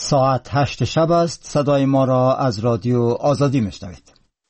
ساعت 8 شب است. صدای ما را از رادیو آزادی میشنوید.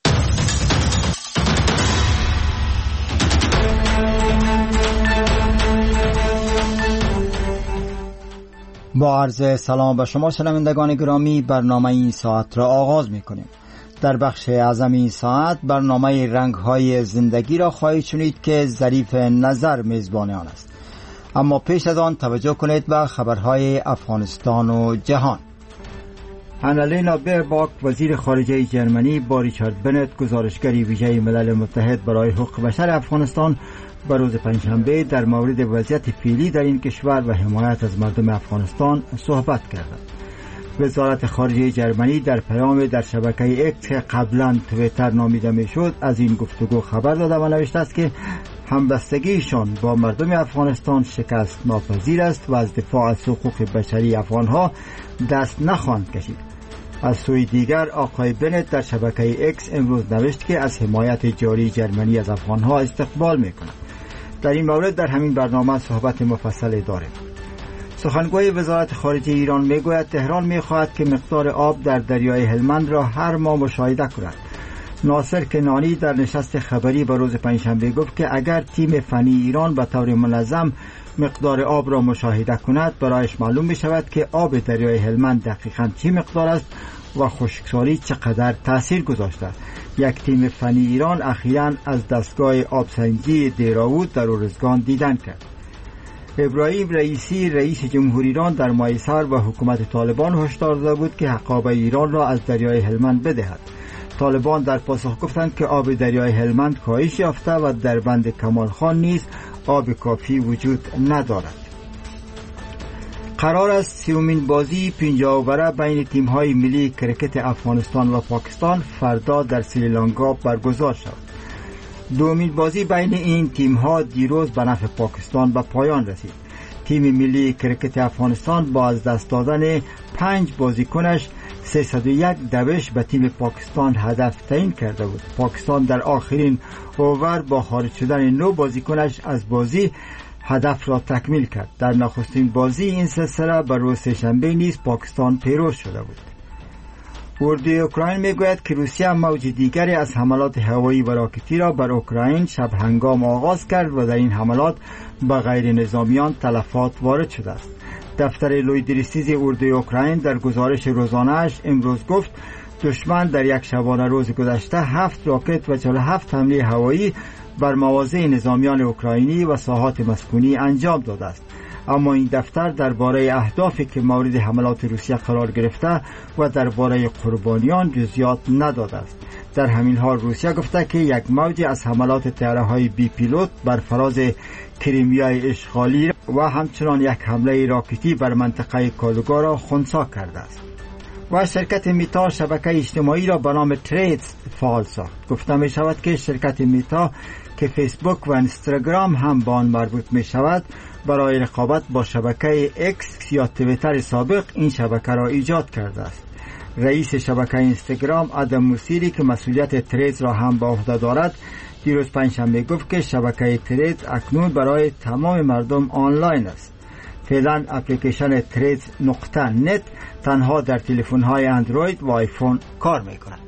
با عرض سلام به شما شنوندگان گرامی، برنامه این ساعت را آغاز می‌کنیم. در بخش اعظم این ساعت برنامه رنگ‌های زندگی را خواهید شنید که ظریف نظر میزبان آن است. اما پیش از آن توجه کنید به خبرهای افغانستان و جهان. آنالینا بیرباک، وزیر خارجه جرمنی، با ریچارد بنت، گزارشگری ویژه ملل متحد برای حقوق بشر افغانستان، به روز پنجشنبه در مورد وضعیت فعلی در این کشور و حمایت از مردم افغانستان صحبت کردند. وزارت خارجه جرمنی در پیام در شبکه اکس که قبلا توییتر نامیده میشد از این گفتگو خبر داده و نوشته است که همبستگیشان با مردم افغانستان شکست ناپذیر است و از دفاع از حقوق بشری افغانها دست نخواهند کشید. از سوی دیگر آقای بنت در شبکه اکس امروز نوشت که از حمایت جاری جرمنی از افغانها استقبال میکند. در این مورد در همین برنامه صحبت مفصل داریم. سخنگوی وزارت خارجه ایران میگوید تهران میخواهد که مقدار آب در دریای هلمند را هر ماه مشاهده کند. ناصر کنانی در نشست خبری به روز پنجشنبه گفت که اگر تیم فنی ایران به طور منظم مقدار آب را مشاهده کند، برایش معلوم می شود که آب دریای هلمند دقیقاً چه مقدار است و خشکسالی چقدر تأثیر گذاشته. یک تیم فنی ایران اخیراً از دستگاه آبسنجی دیراود در ارزگان دیدن کرد. ابراهیم رئیسی رئیس جمهوری ایران در ماه سال و حکومت طالبان هشدار داده بود که حقابه ایران را از دریای هلمند بدهد. طالبان در پاسخ گفتند که آب دریای هلمند کاهش یافته و در بند کمال خان نیز آب کافی وجود ندارد. قرار است 30مین بازی 50 اووره بین تیم‌های ملی کرکت افغانستان و پاکستان فردا در سریلانکا برگزار شود. دومین بازی بین این تیم‌ها دیروز به نفع پاکستان به پایان رسید. تیم ملی کرکت افغانستان با از دست دادن 5 بازیکنش 301 دوش به تیم پاکستان هدف تعیین کرده بود. پاکستان در آخرین اوور با خارج شدن 9 بازیکنش از بازی هدف را تکمیل کرد. در نخستین بازی این سلسله بر روز سه‌شنبه نیز پاکستان پیروز شده بود. اردوی اوکراین میگوید که روسیه موج دیگری از حملات هوایی و راکتی را بر اوکراین شب هنگام آغاز کرد و در این حملات به غیر نظامیان تلفات وارد شده است. دفتر لویدریسیز اردوی اوکراین در گزارش روزانه‌اش امروز گفت دشمن در یک شبانه روز گذشته 7 راکت و 47 حمله هوایی بر مواضع نظامیان اوکراینی و ساحات مسکونی انجام داده است. اما این دفتر درباره اهدافی که مورد حملات روسیه قرار گرفته و درباره قربانیان جزئیات نداده است. در همین حال روسیه گفته که یک موج از حملات طیاره‌های بی پیلوت بر فراز کریمیای اشغالی و همچنان یک حمله راکتی بر منطقه کالوگا را خنثی کرده است. و شرکت میتا شبکه اجتماعی را به نام تریدز فعال ساخت. گفته می شود که شرکت میتا که فیسبوک و اینستاگرام هم به آن مربوط می شود، برای رقابت با شبکه اکس یا توییتر سابق این شبکه را ایجاد کرده است. رئیس شبکه اینستاگرام آدم موسیری که مسئولیت تریدز را هم به عهده دارد، دیروز پنجشنبه گفت که شبکه تریدز اکنون برای تمام مردم آنلاین است. فعلا اپلیکیشن threads.net تنها در تلفن‌های اندروید و آیفون کار می‌کند.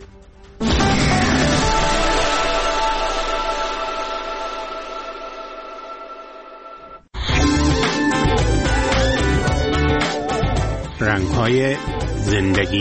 رنگ‌های زندگی.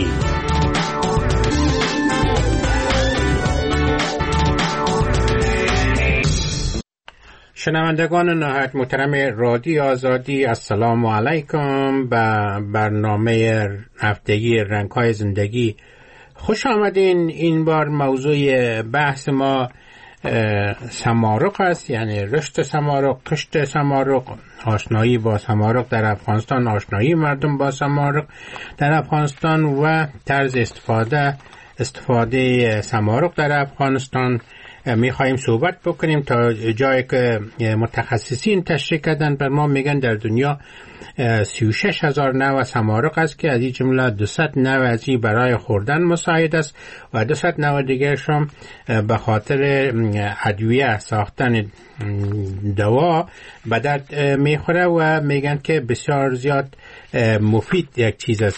شنوندگان نهایت محترم رادیو آزادی، السلام علیکم. به برنامه هفتگی رنگ‌های زندگی خوش آمدین. این بار موضوع بحث ما سمارق است، یعنی رشد سمارق، کشت سمارق، آشنایی با سمارق در افغانستان، آشنایی مردم با سمارق در افغانستان و طرز استفاده سمارق در افغانستان. میخواییم صحبت بکنیم تا جایی که متخصصین تشریح کردن بر ما میگن در دنیا 36,000 نوع سمارق است که از این جمله 200 نوع از این برای خوردن مساعد است و 200 نوع دیگرش هم به خاطر ادویه ساختن دوا به درد میخوره و میگن که بسیار زیاد مفید یک چیز است.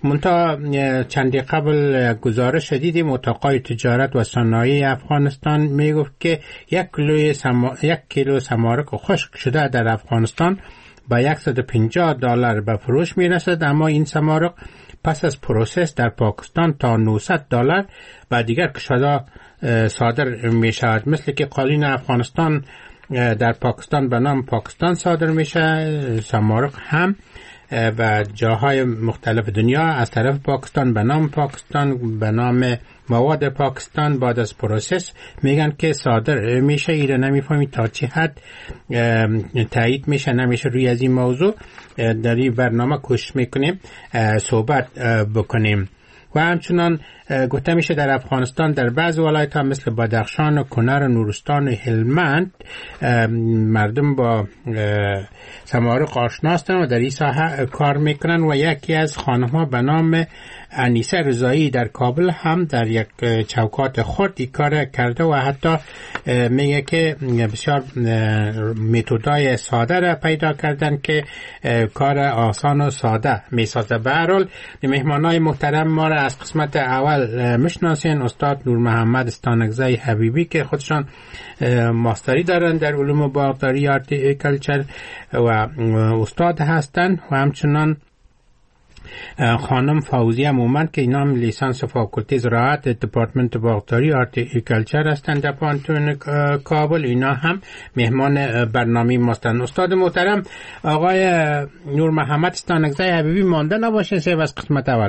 منتها چندی قبل گزارش دیدیم اتاقای تجارت و صنایع افغانستان میگفت که یک کیلو سمارق خشک شده در افغانستان با $150 به فروش میرسد، اما این سمارق پس از پروسس در پاکستان تا $900 و دیگر کشورها صادر می شود. مثل که قالین افغانستان در پاکستان به نام پاکستان صادر میشه، سمارق هم و جاهای مختلف دنیا از طرف پاکستان به نام پاکستان، به نام مواد پاکستان بعد از پروسس میگن که صادر میشه. ایره نمیفهمید تا چه حد تایید میشه نمیشه. روی از این موضوع در این برنامه کوشش میکنیم صحبت بکنیم. و همچنان گفته میشه در افغانستان در بعض ولایت‌ها مثل بدخشان و کنر و نورستان و هلمند مردم با سمارق آشنا هستند و در این ساحه کار میکنن و یکی از خانم‌ها به نام انیسه رضایی در کابل هم در یک چوکات خردی کار کرده و حتی میگه که بسیار متدای ساده را پیدا کردن که کار آسان و ساده میسازه. به هر حال مهمانای محترم ما را از قسمت اول میشناسین. استاد نور محمد استانکزی حبیبی که خودشان ماستری دارن در علوم باغداری هارتیکلچر و استاد هستن و همچنان خانم فوزیه مومند که اینا هم لیسانس فاکولته زراعت دپارتمنت باغداری هارتیکلچر هستند در پانتون کابل. اینا هم مهمان برنامه ماستن. استاد محترم آقای نور محمد استانکزی حبیبی مانده نباشین سه از قسمت اول.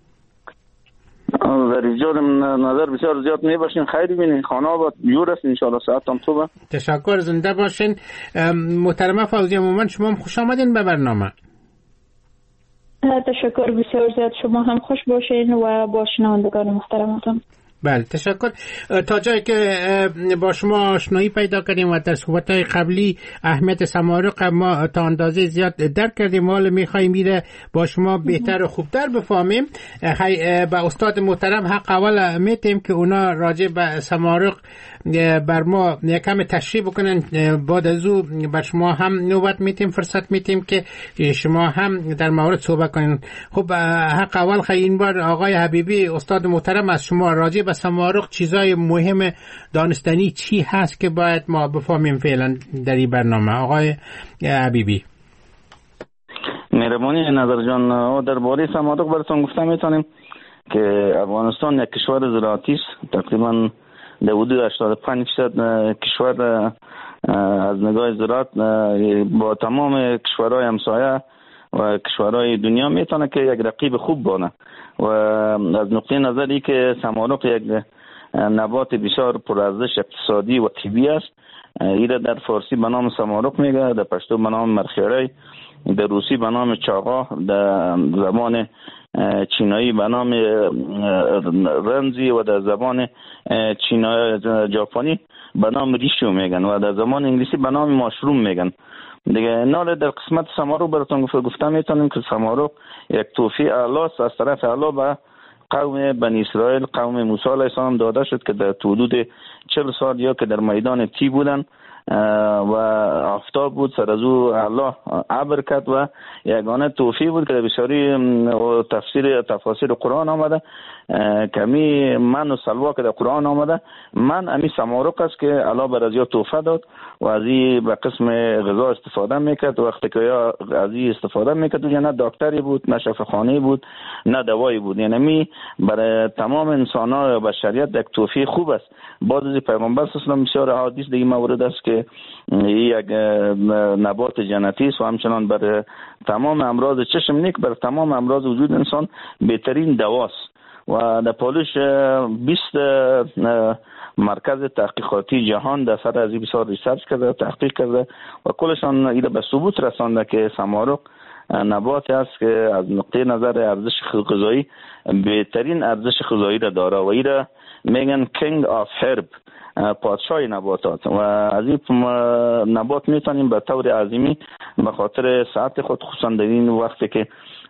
در ایجاد نظر بسیار زیاد میباشین، خیلی بینین خانه آباد بیور است انشاءالله ساعتم خوبه. تشکر، زنده باشین. محترمه فوزیه مومند شما هم خوش آمدین به برنامه. تشکر بسیار زیاد، شما هم خوش باشین و با شنوندگان محترمتون. بله تشکر. تا جایی که با شما آشنایی پیدا کردیم و در صحبت‌های قبلی اهمیت سمارق ما تا اندازه زیاد درک کردیم، حالا می‌خوایم میره با شما بهتر و خوبتر بفهمیم. با استاد محترم حق اول میتیم که اونا راجع به سمارق بر ما یکم تشریح بکنن، بعد از او بر شما هم نوبت میتیم فرصت میتیم که شما هم در مورد صحبت کنین. خب حق اول این بار آقای حبیبی استاد محترم از شما راجع به سمارق چیزای مهم دانستنی چی هست که باید ما بفهمیم فعلا در این برنامه؟ آقای حبیبی. مهربانی نظر جان، درباره سمارق براتون گفتم میتونیم که افغانستان یک کشور زراعتی است. تقریبا در حدود 85% کشور از نگاه زراعت با تمام کشورهای همسایه و کشورهای دنیا میتونه که یک رقیب خوب بانه و از نقطه نظری که سمارق یک نبات بسیار پرارزش اقتصادی و طبیعی است. ایره در فارسی به نام سمارق میگه، در پشتو به نام مرخیره، در روسی به نام چاقا، در زبان چینایی به نام رنزی و در زبان چینایی ژاپنی به نام ریشو میگن و در زبان انگلیسی به نام ماشروم میگن. دیگه نال در قسمت سمارق براتون گفتم میتونیم که سمارق یک تحفه اعلی است از طرف الله به قوم بنی اسرائیل، قوم موسی علیه السلام داده شد که در حدود 40 سال یا که در میدان تی بودن و آفتاب بود، سر از او الله ابر کرد و یگانه توفیق بود که بسیاری تفاسیر قرآن آمده. کمی من و سلوا که در قرآن آمده، من امی سمارق است که الله بر از یا توفه داد و از این به قسم غذا استفاده میکرد. وقتی که از این استفاده میکرد نه دکتری بود، نه شفاخانه بود، نه دوایی بود. یعنی می برای تمام انسان ها و بشریت یک توفیق خوب است. بعد از پیغمبر صلی الله علیه و بسیار احادیث دیگه مورد است که یک نبات جنتی است و همچنان برای تمام امراض چشم نیک، برای تمام امراض وجود انسان بهترین دواست. و در پالوش 20 مرکز تحقیقاتی جهان در سر ازی بسیار ریسرچ کرده، تحقیق کرده و کلشان ایره به ثبوت رسانده که سمارق نبات است که از نقطه نظر ارزش غذایی بهترین ارزش غذایی را داره و ایره میگن کینگ آف هرب، پادشاه نباتات. و از این نبات میتونیم به طور عظیمی به خاطر صحت خود، خصوصا در این وقتی که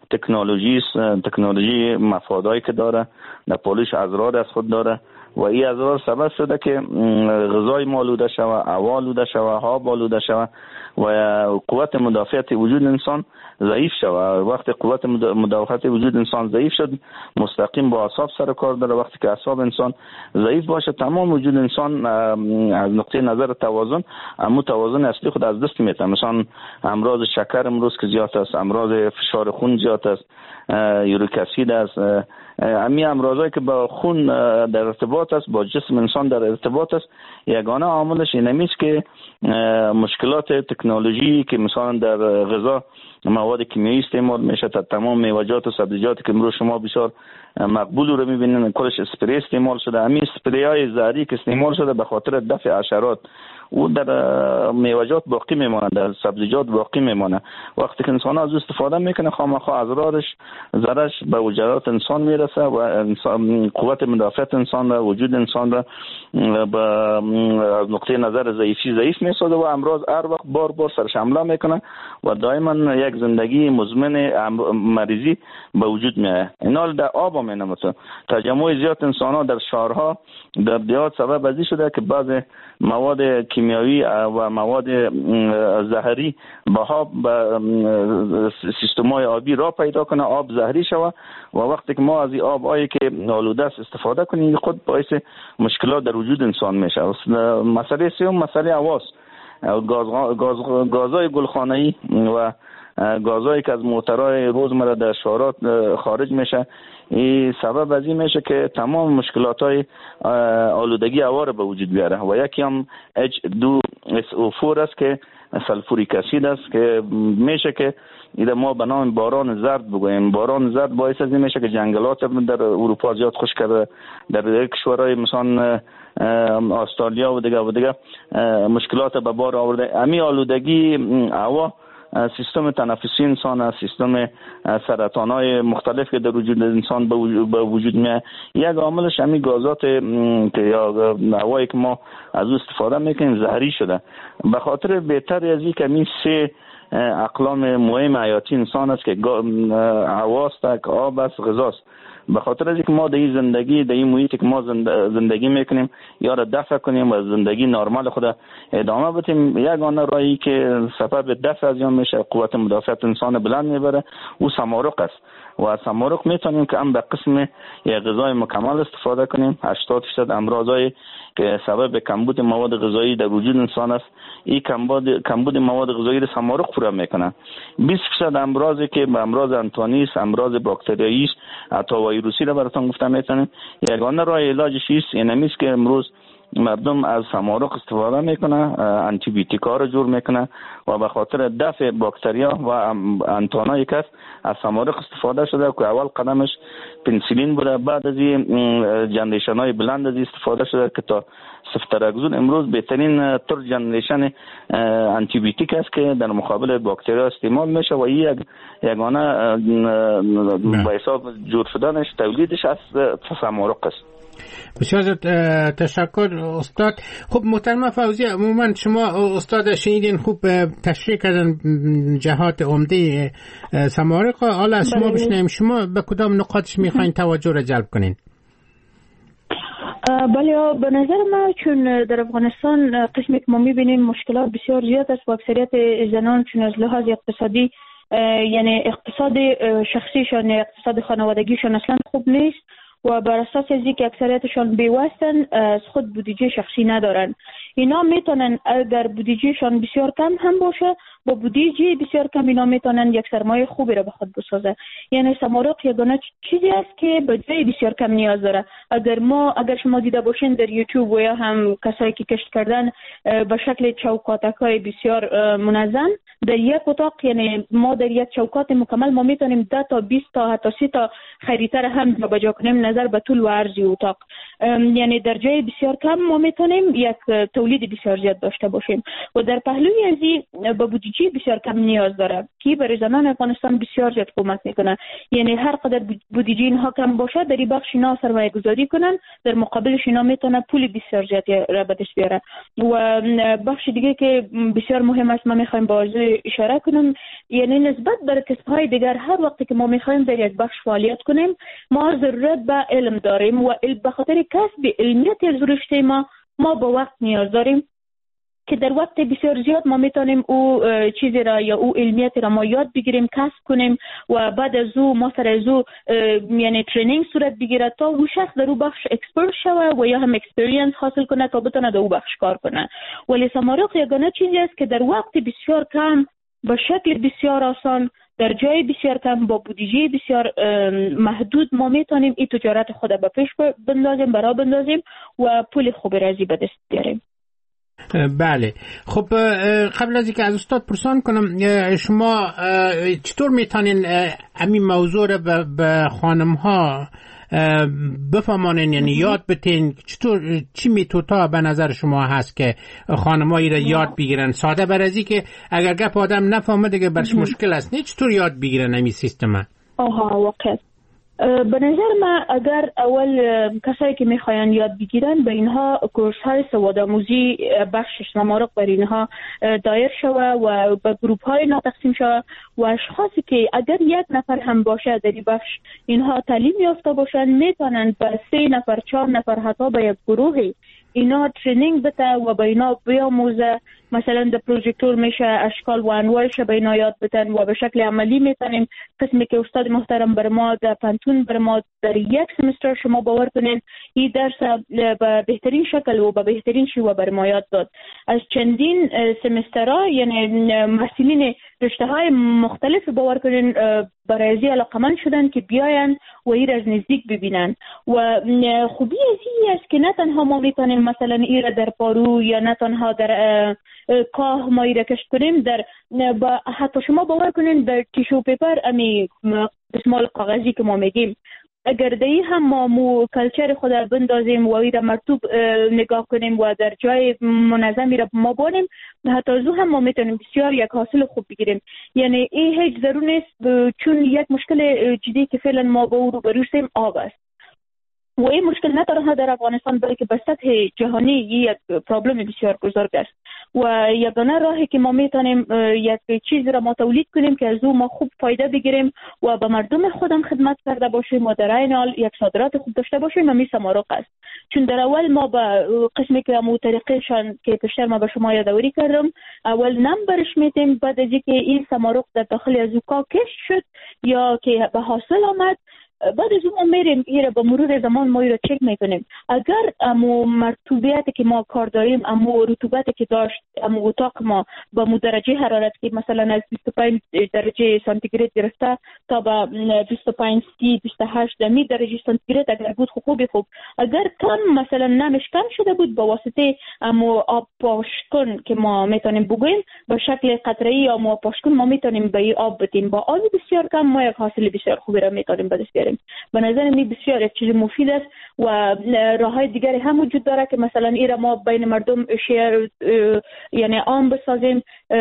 تکنولوژی مفادایی که داره، در پالوش اضرار از خود داره و این اضرار سبب شده که غذای ما آلوده شوه، هوا آلوده شوه، آب آلوده شوه و قوت مدافعت وجود انسان ضعیف شود. وقتی قوت مدافعت وجود انسان ضعیف شد، مستقیم با اعصاب سر کار داره. وقتی که اعصاب انسان ضعیف باشه، تمام وجود انسان از نقطه نظر توازن، توازن اصلی خود از دست میده. مثلا امراض شکر امروز که زیاد است، امراض فشار خون زیاد است، یوریک اسید است، همین امراضایی که با خون در ارتباط است، با جسم انسان در ارتباط است، یگانه عاملش اینه است که مشکلات تکنولوژی که مثلا در غذا مواد کیمیایی استعمال میشه. تا تمام میوه‌جات و سبزیجاتی که امروز شما بسیار مقبول رو میبینین کلش اسپری استعمال شده. همین اسپری های زهری که استعمال شده به خاطر دفع حشرات، او در میوه‌جات باقی میمونه، در سبزیجات باقی میمونه. وقتی که انسان از استفاده میکنه، خامخا اضرارش ضررش به وجدان انسان میرسه و انسان قوت مدافعت انسان و وجود انسان را به از نقطه نظر ضعیف میسازه و امراض هر وقت بار سرش حمله میکنه و دائما یک زندگی مزمن مریضی به وجود میاد. اینا در آب هم نمیتونه. تجمع زیاد انسان‌ها در شهرها در دیات سبب ازی شده که بعض مواد کیمیایی و مواد زهری به سیستم‌های آبی را پیدا کنه، آب زهری شود و وقتی که ما از این آب‌هایی که آلوده است استفاده کنیم، خود باعث مشکلات در وجود انسان میشه. مسئله سوم مسئله هواس، گازهای گلخانه‌ای و گازهایی که از موترهای روزمره در شهرات خارج میشه، این سبب از این میشه که تمام مشکلات‌های آلودگی هوا را به وجود بیاره. و یکی هم H2SO4 است که سلفوریک اسید است که میشه که ایده ما به نام باران زرد بگوییم. باران زرد باعث از این میشه که جنگلات در اروپا زیاد خشک کرده، در کشورهای مثلا استرالیا و دیگه مشکلات به بار آورده. همین آلودگی هوا سیستم تنفسی انسان است، سیستم سرطان‌های مختلف که در وجود انسان به وجود میاد. یک عاملش همین گازات که یا هوایی که ما از او استفاده میکنیم زهری شده. به خاطر بهتر از این که همین سه اقلام مهم حیاتی انسان است که هواست، آب است، غذاست. به خاطر از اینکه ما در این زندگی، در این محیطی که ما زندگی میکنیم یا را دفع کنیم و زندگی نرمال خود ادامه بدیم، یگانه راهی که سبب دفع از آن میشه، قوت مدافعت انسان بلند میبره، او سمارق است. و از سمارق میتونیم که هم به قسم یک غذای مکمل استفاده کنیم. 80% امراضای که سبب کمبود مواد غذایی در وجود انسان است، این کمبود مواد غذایی را سمارق پورا میکنه. 20% امراضی که به امراض انتانی است، امراض باکتریایی است، حتی ویروسی را براتون گفتم میتونیم. یگانه راه علاجش است اینمی است که امروز مردم از سمارق استفاده میکنه، آنتی بیوتیکا رو جور میکنه و به خاطر دفع باکتریا و انتانایی که از سمارق استفاده شده که اول قدمش پنسیلین بوده، بعد از این جنریشن های بلند از استفاده شده که تا سفتراکزون امروز بهترین تر جنریشن آنتی بیوتیک است که در مقابل باکتریا استعمال میشه و یگانه به حساب جور شدنش تولیدش از سمارق است. بسیار تشکر استاد. خب محترم فوزی، عموما شما استاد شنیدین خوب تشریح کردن جهات عمده سمارق. حالا از شما بشنویم شما به کدام نقاطش میخواین توجه را جلب کنین؟ بله، به نظر من چون در افغانستان قسمی که ما میبینیم مشکلات بسیار زیاد است و اکثریت زنان چون از لحاظ اقتصادی یعنی اقتصاد شخصیشان، اقتصاد خانوادگیشان اصلا خوب نیست و بر اساس از اینکه اکثریتشان بی‌واسطن، از خود بودجه شخصی ندارن. اینا میتونن اگر بودجهشان بسیار کم هم باشه، با بودجه بسیار کم اینا میتونن یک سرمایه خوبی را به خود بسازه. یعنی سمارق یگانه چیزی است که به جای بسیار کم نیاز داره. اگر شما دیده باشین در یوتیوب و یا هم کسایی که کشت کردن به شکل چوکاتک‌های بسیار منظم در یک اتاق، یعنی ما در یک چوکات مکمل ما میتونیم 10 تا 20 تا حتی 30 تا خریطه را هم جابجا کنیم نظر به طول و عرض اتاق. یعنی در جای بسیار کم ما میتونیم یک تولید بسیار زیاد داشته باشیم و در پهلوی از این به بودجه بسیار کم نیاز داره که برای زنان افغانستان بسیار زیاد کمک میکنه. یعنی هر قدر بودجه اینها کم باشه در این بخش اینا سرمایه گذاری کنن، در مقابلش اینا میتونه پول بسیار زیاد را به دست بیاره. و بخش دیگه که بسیار مهم است ما میخوایم باز اشاره کنم، یعنی نسبت بر کسب‌های دیگر هر وقتی که ما میخوایم در یک بخش فعالیت کنیم ما ضرورت به علم داریم و به خاطر کسب علمیت از رشته ما با وقت نیاز داریم که در وقت بسیار زیاد ما میتونیم او چیزی را یا او علمیت را ما یاد بگیریم، کسب کنیم و بعد از او ما سر از او یعنی ترینینگ صورت بگیره تا او شخص در او بخش اکسپرت شوه و یا هم اکسپریانس حاصل کنه تا بتونه در او بخش کار کنه. ولی سمارق یگانه چیزی است که در وقت بسیار کم به شکل بسیار آسان در جای بسیار کم با بودجه بسیار محدود ما میتونیم این تجارت خود به پیش بندازیم، برا بندازیم و پول خوب رازی به دست بیاریم. بله. خب قبل از اینکه از استاد پرسان کنم، شما چطور میتونین همین موضوع را به خانم ها بفهمانین، یعنی یاد بتین؟ چطور، چی میتوتا به نظر شما هست که خانمایی را یاد بگیرن؟ ساده برازی که اگر گپ آدم نفهمه دیگه برش مشکل است، نه چطور یاد بگیرن همین سیستم؟ واقعا به نظر من اگر اول کسایی که میخواین یاد بگیرن به اینها کورس های سوادآموزی بخش سمارق بر اینها دایر شوه و به گروپ های تقسیم شوه و اشخاصی که اگر یک نفر هم باشه در این بخش اینها تعلیم یافته باشن میتونن به 3 نفر 4 نفر حتی به یک گروه اینا ترینینگ بده و به اینا بیاموزه. مثلا در پروژکتور میشه اشکال و انواعش به اینا یاد بدن و به شکل عملی میتونیم قسمی که استاد محترم بر ما در پنتون بر ما در یک سمستر شما باور کنین این درس به بهترین شکل و به بهترین شیوه بر ما یاد داد. از چندین سمسترها یعنی محصلین رشته های مختلف باور کنین برای ازی علاقمند شدن که بیاین و این از نزدیک ببینن و خوبی ازی است که نه تنها ما میتونیم مثلا این را در پارو یا نه تنها در کاه ما را کشت کنیم، در حتی شما باور کنین در تیشو پیپر امی دستمال کاغذی که ما میگیم اگر دایی هم ما مو کلچر خود بندازیم و ایره مرتوب نگاه کنیم و در جای منظمی را ما بانیم حتی از او هم ما میتونیم بسیار یک حاصل خوب بگیریم. یعنی این هیچ ضرور نیست چون یک مشکل جدی که فعلا ما با او رو بروستیم آب است و این مشکل نه تنها در افغانستان بلکه به سطح جهانی یک پرابلم بسیار بزرگ است و یگانه راهی که ما میتونیم یک چیز را ما تولید کنیم که از او ما خوب فایده بگیریم و به مردم خودم خدمت کرده باشیم و در عین حال یک صادرات خوب داشته باشیم همین سمارق است. چون در اول ما به قسمی که همون طریقشان که پیشتر ما به شما یادآوری کردم اول نمبرش میتیم، بعد از اینکه این سمارق در داخل از او کشف شد یا که به حاصل آمد بعد از اون میریم ایره با مرور زمان ما ایره چک میکنیم اگر امو مرطوبیتی که ما کار داریم امو رطوبتی که داشت امو اتاق ما با مو درجه حرارت که مثلا از 25 درجه سانتیگراد گرفته تا با 25 30 28 درجه سانتیگراد اگر بود خوب اگر کم مثلا نمش کم شده بود با واسطه امو آب پاشکن که ما میتونیم بگویم به شکل قطره‌ای یا ما پاشکن ما میتونیم به این آب بدیم با آب بسیار کم ما یک حاصل بسیار خوبی را میتونیم به دست بیاریم. به نظر من بسیار یک چیز مفید است و راههای دیگری هم وجود داره که مثلا ایرا ما بین مردم شیر یعنی عام بسازیم.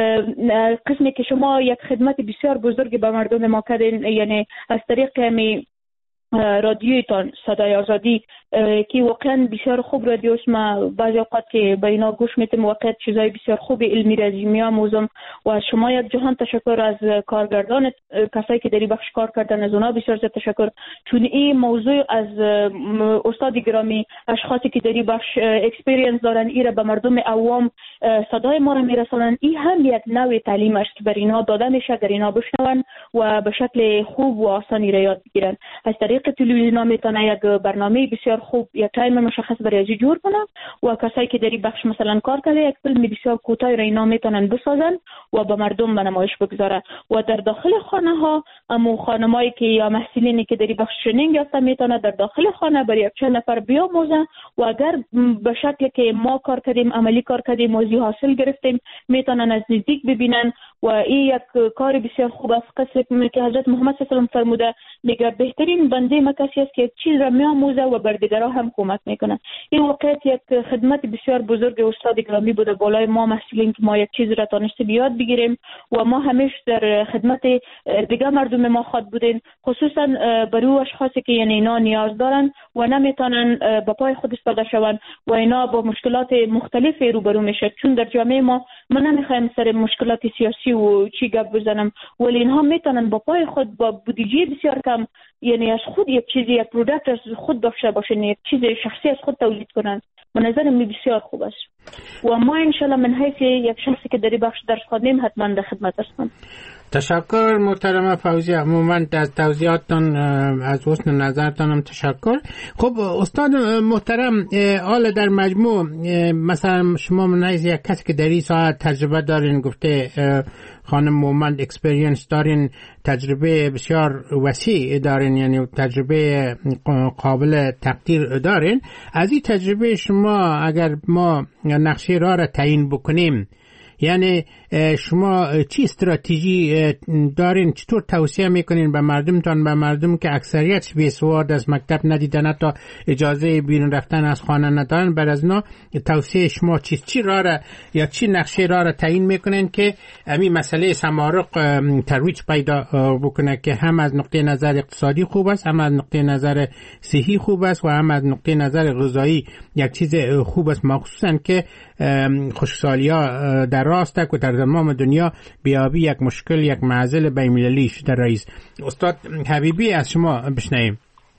قسمی که شما یک خدمت بسیار بزرگی به مردم ما کردین یعنی از طریق همی رادیویتان صدای آزادی که واقعا بسیار خوب رادیوست، ما بعضی اوقات که به اینا گوش میتیم واقعا چیزای بسیار خوب علمی رازی میاموزم و از شما یک جهان تشکر از کارگردان کسایی که در این بخش کار کردن از اونا بسیار زیاد تشکر چون این موضوع از استاد گرامی اشخاصی که در این بخش اکسپریانس دارن ایره به مردم عوام صدای ما را میرسونن. این هم یک نوع تعلیم است که بر اینا داده میشه در اینا بشنون و به شکل خوب و آسانی را یاد بگیرن. از طریق تلویزیون میتونه یک برنامه بسیار خوب یک تایم مشخص برای جور کنن و کسایی که در این بخش مثلا کار کرده یک فیلم بسیار کوتاه را اینا میتونن بسازن و به مردم به نمایش بگذاره و در داخل خانه ها امو خانمایی که یا محصلینی که در این بخش ترینینگ یافته میتونه در داخل خانه برای یک چند نفر بیاموزن و اگر به شکلی که ما کار کردیم عملی کار کردیم موضوع حاصل گرفتیم میتونن از نزدیک ببینن و این یک کار بسیار خوب است. قصه که حضرت محمد صلی الله علیه و آله فرموده میگه بهترین بنده ما کسی است که یک چیز را میآموزه و بر دیگران هم کمک میکنه. این واقعیت یک خدمت بسیار بزرگ استاد گرامی بوده بالای ما محصولین که ما یک چیز را تانسته بیاد بگیریم و ما همیشه در خدمت دیگه مردم ما خود بودیم خصوصا برای اشخاصی که یعنی اینا نیاز دارن و نمیتونن با پای خود ایستاده شون و اینا با مشکلات مختلف روبرو میشه چون در جامعه ما نمیخوایم سر مشکلات سیاسی و چی گپ بزنم ولی اینها میتونن با پای خود با بودجه بسیار کم یعنی از خود یک چیزی، یک پروداکت از خود داشته باشن، یک چیز شخصی از خود تولید کنن، به نظر من بسیار خوب است. و ما انشالله من حیث یک شخصی که در این بخش درس خواندیم حتما در خدمت هستم. تشکر محترم فوزی، عموما از توضیحاتتان، از حسن نظرتان هم تشکر. خب استاد محترم، حالا در مجموع مثلا شما منیز یک کسی که در این ساعت تجربه دارین، گفته خانم مومند اکسپریانس دارین، تجربه بسیار وسیع دارین، یعنی تجربه قابل تقدیر دارین. از این تجربه شما اگر ما نقشه راه را تعیین بکنیم، یعنی شما چی استراتژی دارین، چطور توصیه میکنین به مردمتان، به مردم که اکثریت بیسواد از مکتب ندیدن، حتی اجازه بیرون رفتن از خانه ندارن، بعد از نا توصیه شما چی راه را یا چی نقشه راه را تعیین میکنین که همین مسئله سمارق ترویج پیدا بکنه، که هم از نقطه نظر اقتصادی خوب است، هم از نقطه نظر صحی خوب است و هم از نقطه نظر غذایی یک چیز خوب است، مخصوصا که خشکسالی‌ها در راست و در تمام دنیا بیابی یک مشکل، یک معضل بین‌المللی شده. رئیس استاد حبیبی از شما بشنویم.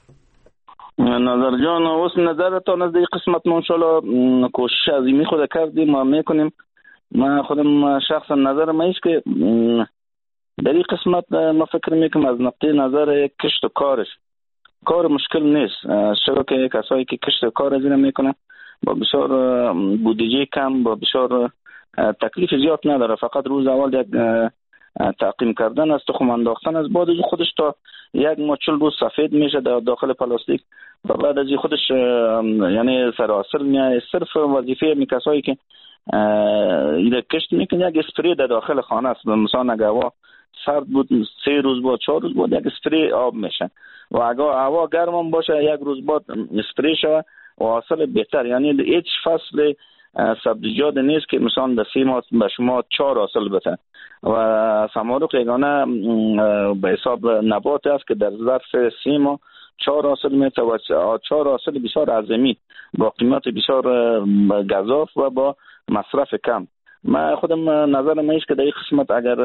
نظر جان، واسه نظرتان از این قسمت ما انشالله کوشش عظیمی خود کردیم ما میکنیم. من خودم شخصا نظر ما ایست که در این قسمت ما فکر میکنم از نقطه نظر کشت و کارش، کار مشکل نیست، چرا که کسایی که کشت و کار از این میکنن با بسیار بودجه کم، با بسیار تکلیف زیاد نداره، فقط روز اول یک تعقیم کردن از تخم انداختن از بعد خودش تا یک ماه 40 روز سفید میشه در داخل پلاستیک و بعد از خودش یعنی سراسر میاد. صرف وظیفه می کسایی که این کشت میکنه یک اسپری در داخل خانه است. مثلا اگه هوا سرد بود 3 روز بعد 4 روز بعد یک اسپری آب میشه و اگه هوا گرم باشه یک روز بعد اسپری شوه و حاصل بهتر. یعنی هیچ فصل سبزیجات نیست که مثلا در 3 ماه به شما 4 حاصل بده و سمارق یگانه به حساب نبات است که در ظرف 3 ماه 4 حاصل میده و 4 حاصل بسیار عظیمی با قیمت بسیار گزاف و با مصرف کم. من خودم نظر من است که در این قسمت اگر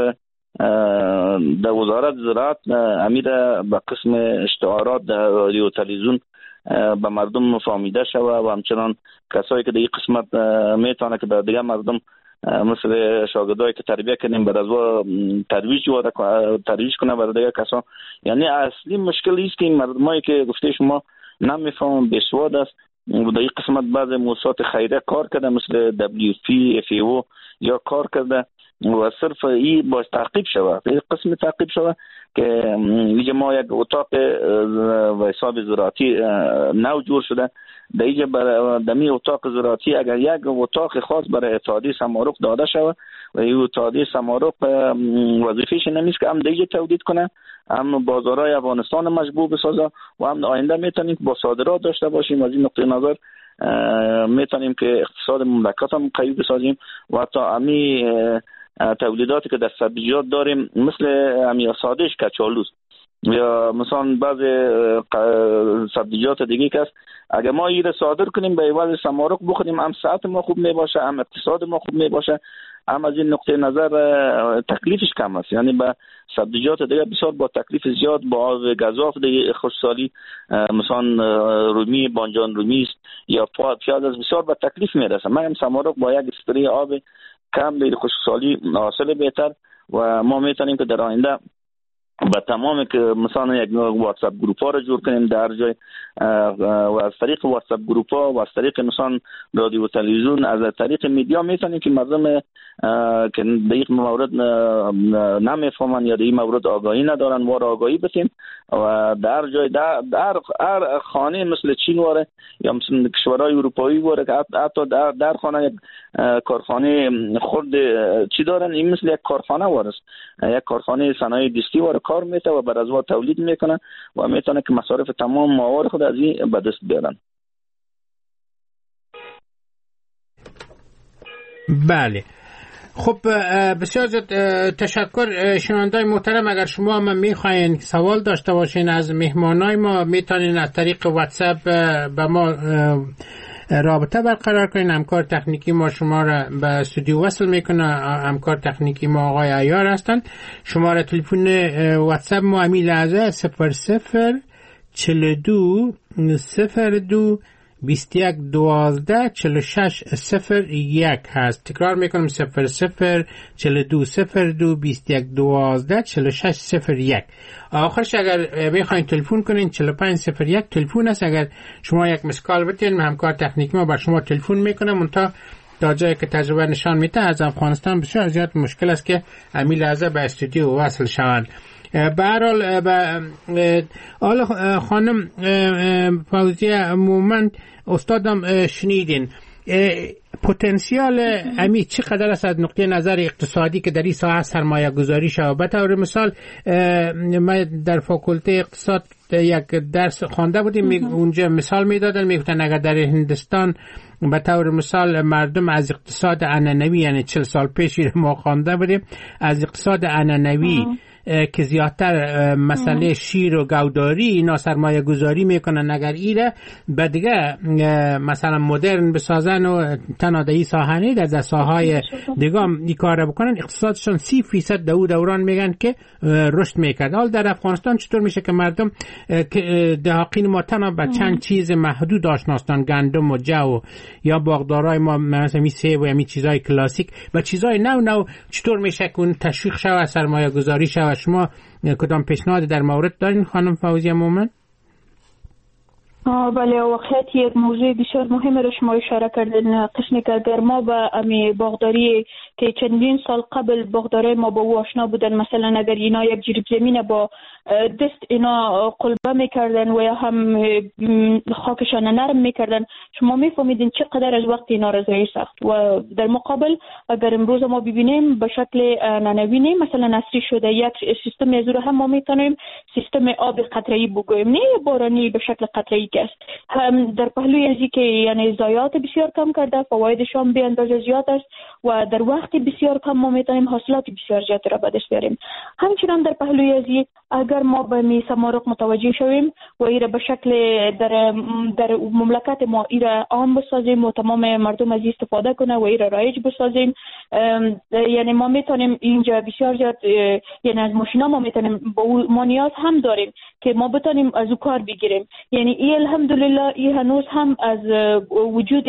در وزارت زراعت امیر به قسم اشتهارات در رادیو و تلویزیون به مردم فهمیده شوه و همچنان کسایی که در این قسمت میتونه که به دیگه مردم مثل شاگردایی که تربیه کنیم بعد از ترویج کنه برای دیگه کسا. یعنی اصلی مشکل است که این مردمایی که گفته شما نمیفهمن، بیسواد است. در این قسمت بعض موسسات خیریه کار کرده مثل WFP FAO یا کار کرده و صرف این باید تعقیب شود، این قسم تعقیب شود که اینجا ما یک اتاق و حساب زراعتی نو جور شده در اینجا دمی اتاق زراعتی اگر یک اتاق خاص برای اتحادیه سمارق داده شود و این اتحادیه سمارق وظیفهش نمیست که هم در اینجا تولید کنه، هم بازارهای افغانستان مجبور بسازه و هم آینده میتونیم با صادرات داشته باشیم. از این نقطه نظر میتونیم که اقتصاد مملکت هم قوی بسازیم و حتی امی تولیداتی که در سبزیجات داریم مثل امی سادهش کچالوست یا مثلا بعض سبزیجات دیگه که است اگر ما این را صادر کنیم به عوض سمارق بخوریم هم صحت ما خوب می باشه، هم اقتصاد ما خوب می باشه، هم از این نقطه نظر تکلیفش کم است. یعنی به سبزیجات دیگه بسیار با تکلیف زیاد با گزاف دیگه خشکسالی مثلا رومی بانجان رومی است یا پیاز از بسیار با تکلیف میرسه. من هم سمارق با یک اسپری آب کم به خشکسالی حاصل بهتر و ما میتونیم که در آینده با تمام که مثلا یک واتساپ گروپ ها رو جور کنیم در جای و از طریق واتساپ گروپ ها و از طریق مثلا رادیو و تلویزیون از طریق میدیا میتونیم که مردم که به این مورد نمیفهمن یا در این مورد آگاهی ندارن ما را آگاهی بدیم و در جای در هر خانه مثل چین واره یا مثل کشورهای اروپایی واره که حتی در خانه یک کارخانه خرد چی دارن، این مثل یک کارخانه واره، یک کارخانه صنایع دستی واره کار میته و بعد از اون تولید میکنه و میتونه که مصارف تمام موارد خود از این به دست بیارن. بله خب بسیار تشکر شنوندای محترم. اگر شما هم میخواین سوال داشته باشین از مهمانای ما میتونین از طریق واتساپ به ما رابطه برقرار کنین. همکار تکنیکی ما شما را به استودیو وصل میکنه. همکار تکنیکی ما آقای عیار هستن. شماره تلفن واتساپ ما همین لحظه 00 42 02 21 12 46 01 هست. تکرار میکنم 00 42 02 21 12 46 01. آخرش اگر بخواین تلفن کنین 45 01 تلفن است. اگر شما یک مسکال بتین همکار تکنیکی ما بر شما تلفن میکنه، منتها تا جایی که تجربه نشان میده از افغانستان بسیار زیاد مشکل است که امی لحظه به استودیو وصل شوند. به هر حال خانم فوزیه مومند استادم شنیدین پتانسیال امی چقدر است از نقطه نظر اقتصادی که در این ساحه سرمایه گذاری شود. به طور مثال ما در فاکولته اقتصاد یک درس خوانده بودیم، اونجا مثال میدادن، میگفتن اگر در هندوستان به طور مثال مردم از اقتصاد عنعنوی، یعنی 40 سال پیش ما خوانده بودیم، از اقتصاد عنعنوی که زیادتر مسئله شیر و گوداری اینا سرمایه گذاری میکنن، اگر ایره به دیگه مثلا مدرن بسازن و تنها در این ساحه نه در ساحهای دیگه این کار بکنن، اقتصادشون 30% دوران میگن که رشد میکرد. حال در افغانستان چطور میشه که مردم دهاقین ما تنها به چند چیز محدود آشناستن، گندم و جو یا باغدارای ما مثلا می سیب و می چیزای کلاسیک و چیزای نو چطور میشه که اون تشویق شود، سرمایه گذاری شود؟ شما کدام پیشنهاد در مورد دارین خانم فوزیه مومند؟ بله، واقعیت یک موضوع بسیار مهم رو شما اشاره کردین. قسمی که اگر ما به امی باغداری که چندین سال قبل باغدارای ما با او آشنا بودن، مثلا اگر اینا یک جریب زمین با دست اینا قلبه میکردن و یا هم خاکشان نرم میکردن، شما میفهمیدین چقدر از وقت اینا رضایی سخت. و در مقابل اگر امروز ما ببینیم به شکل ننوینی مثلا نسری شده، یک سیستم از رو هم ما میتونیم سیستم آب قطره‌ای بگوییم، نه بارانی به شکل قطره‌ای است. هم در پهلوی ازی که یعنی ضایعات بسیار کم کرده، فوایدش هم به اندازه زیاد است و در وقت بسیار کم ما میتونیم حاصلات بسیار زیاد را به دست بیاریم. همچنین در پهلوی ازی اگر ما به می سمارق متوجه شویم و ایره به شکل در مملکت ما ایره عام بسازیم و تمام مردم از استفاده کنه و ایره رایج بسازیم، یعنی ما میتونیم اینجا بسیار زیاد یعنی از ماشینا ما میتونیم ما نیاز هم داریم که ما بتونیم از او کار بگیریم. یعنی ای الحمدلله ای هنوز هم از وجود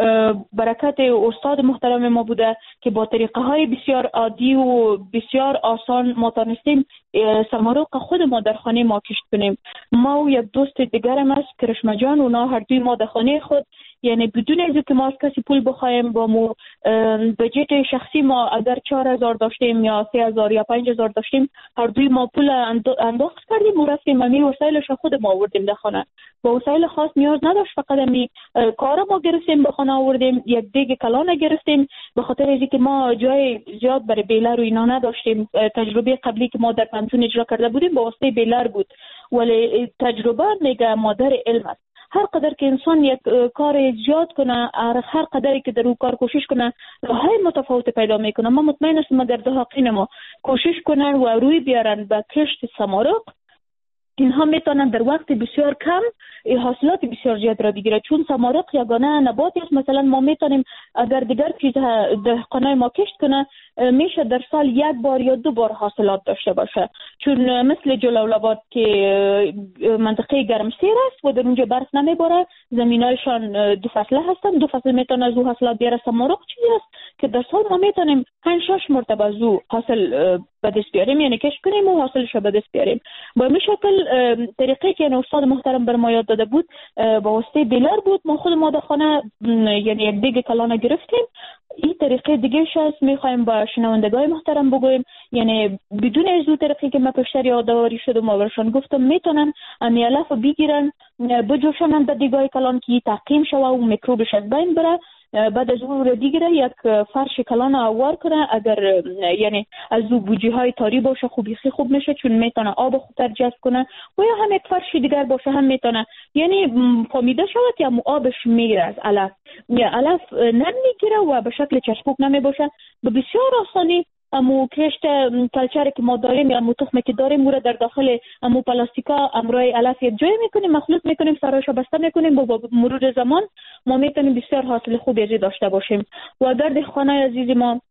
برکت استاد محترم ما بوده که با طریقه های بسیار عادی و بسیار آسان ما تانستیم سمارق خود ما در خانه ما کشت کنیم. ما و یک دوست دیگرم است کرشمه جان، اونا هر دوی ما در خانه خود، یعنی بدون از که ما از کسی پول بخوایم، با مو بجت شخصی ما اگر 4000 داشتیم یا 3000 یا 5000 داشتیم، هر دوی ما پول انداخت کردیم و رفتیم امی وسایلش خود ما آوردیم در خانه. با وسایل خاص نیاز نداشت، فقط امی کار ما گرفتیم به خانه آوردیم، یک دیگ کلان گرفتیم به خاطر از اینکه ما جای زیاد برای بیلر و اینا نداشتیم. تجربه قبلی که ما در پنتون اجرا کرده بودیم با واسطه بیلر بود، ولی تجربه میگه مادر علم است. هر قدر که انسان یک کار زیاد کنه، هر قدری که در او کار کوشش کنه، راههای متفاوت پیدا میکنه. ما مطمئن هستم اگر دهاقین ما کوشش کنن و روی بیارن به کشت سمارق، اینها میتونن در وقت بسیار کم حاصلات بسیار زیاد را بگیره. چون سمارق یگانه نباتی است مثلا ما میتونیم اگر دیگر چیز دهقانای ما کشت کنه میشه در سال یک بار یا 2 بار حاصلات داشته باشه. چون مثل جلال‌آباد که منطقه گرمسیر است و در اونجا برف نمیباره، زمینایشان 2 فصله هستن، 2 فصل میتونه از او حاصلات بیاره. سمارق چیزی است که در سال ما میتونیم 5-6 مرتبه از او حاصل به دست بیاریم، یعنی کشت کنیم و حاصلش به دست بیاریم. با این شکل طریقی که استاد محترم بر ما یاد داده بود با واسطه بیلر بود. ما خود ما در خانه یعنی یک دیگ کلانه گرفتیم. این طریقه دیگه است میخوایم با شنوندگان محترم بگویم، یعنی بدون از اون طریقی که ما پیشتر یادآوری شد و ما برشان گفتم میتونن امیالاف بگیرن بجوشنن به دیگای کلان که تعقیم شوه و میکروبش از بین بره. بعد از اون رو دیگره یک فرش کلان آوار کنه، اگر یعنی از او بوجی های تاری باشه خوب میشه چون میتونه آب خوبتر جذب کنه، و یا هم یک فرش دیگر باشه هم میتونه یعنی فامیده شود یا آبش میگیره از علف، یا علف نمیگیره و به شکل چشمک نمی باشه. به بسیار آسانی امو کشت کلچری که ما داریم یا امو تخمی که داریم مورد در داخل امو پلاستیکا امروی علف یک جای میکنیم، مخلوط میکنیم، سرایشو بسته میکنیم، با مرور زمان ما میتونیم بسیار حاصل خوبی ازی داشته باشیم. و در دهقانای عزیز ما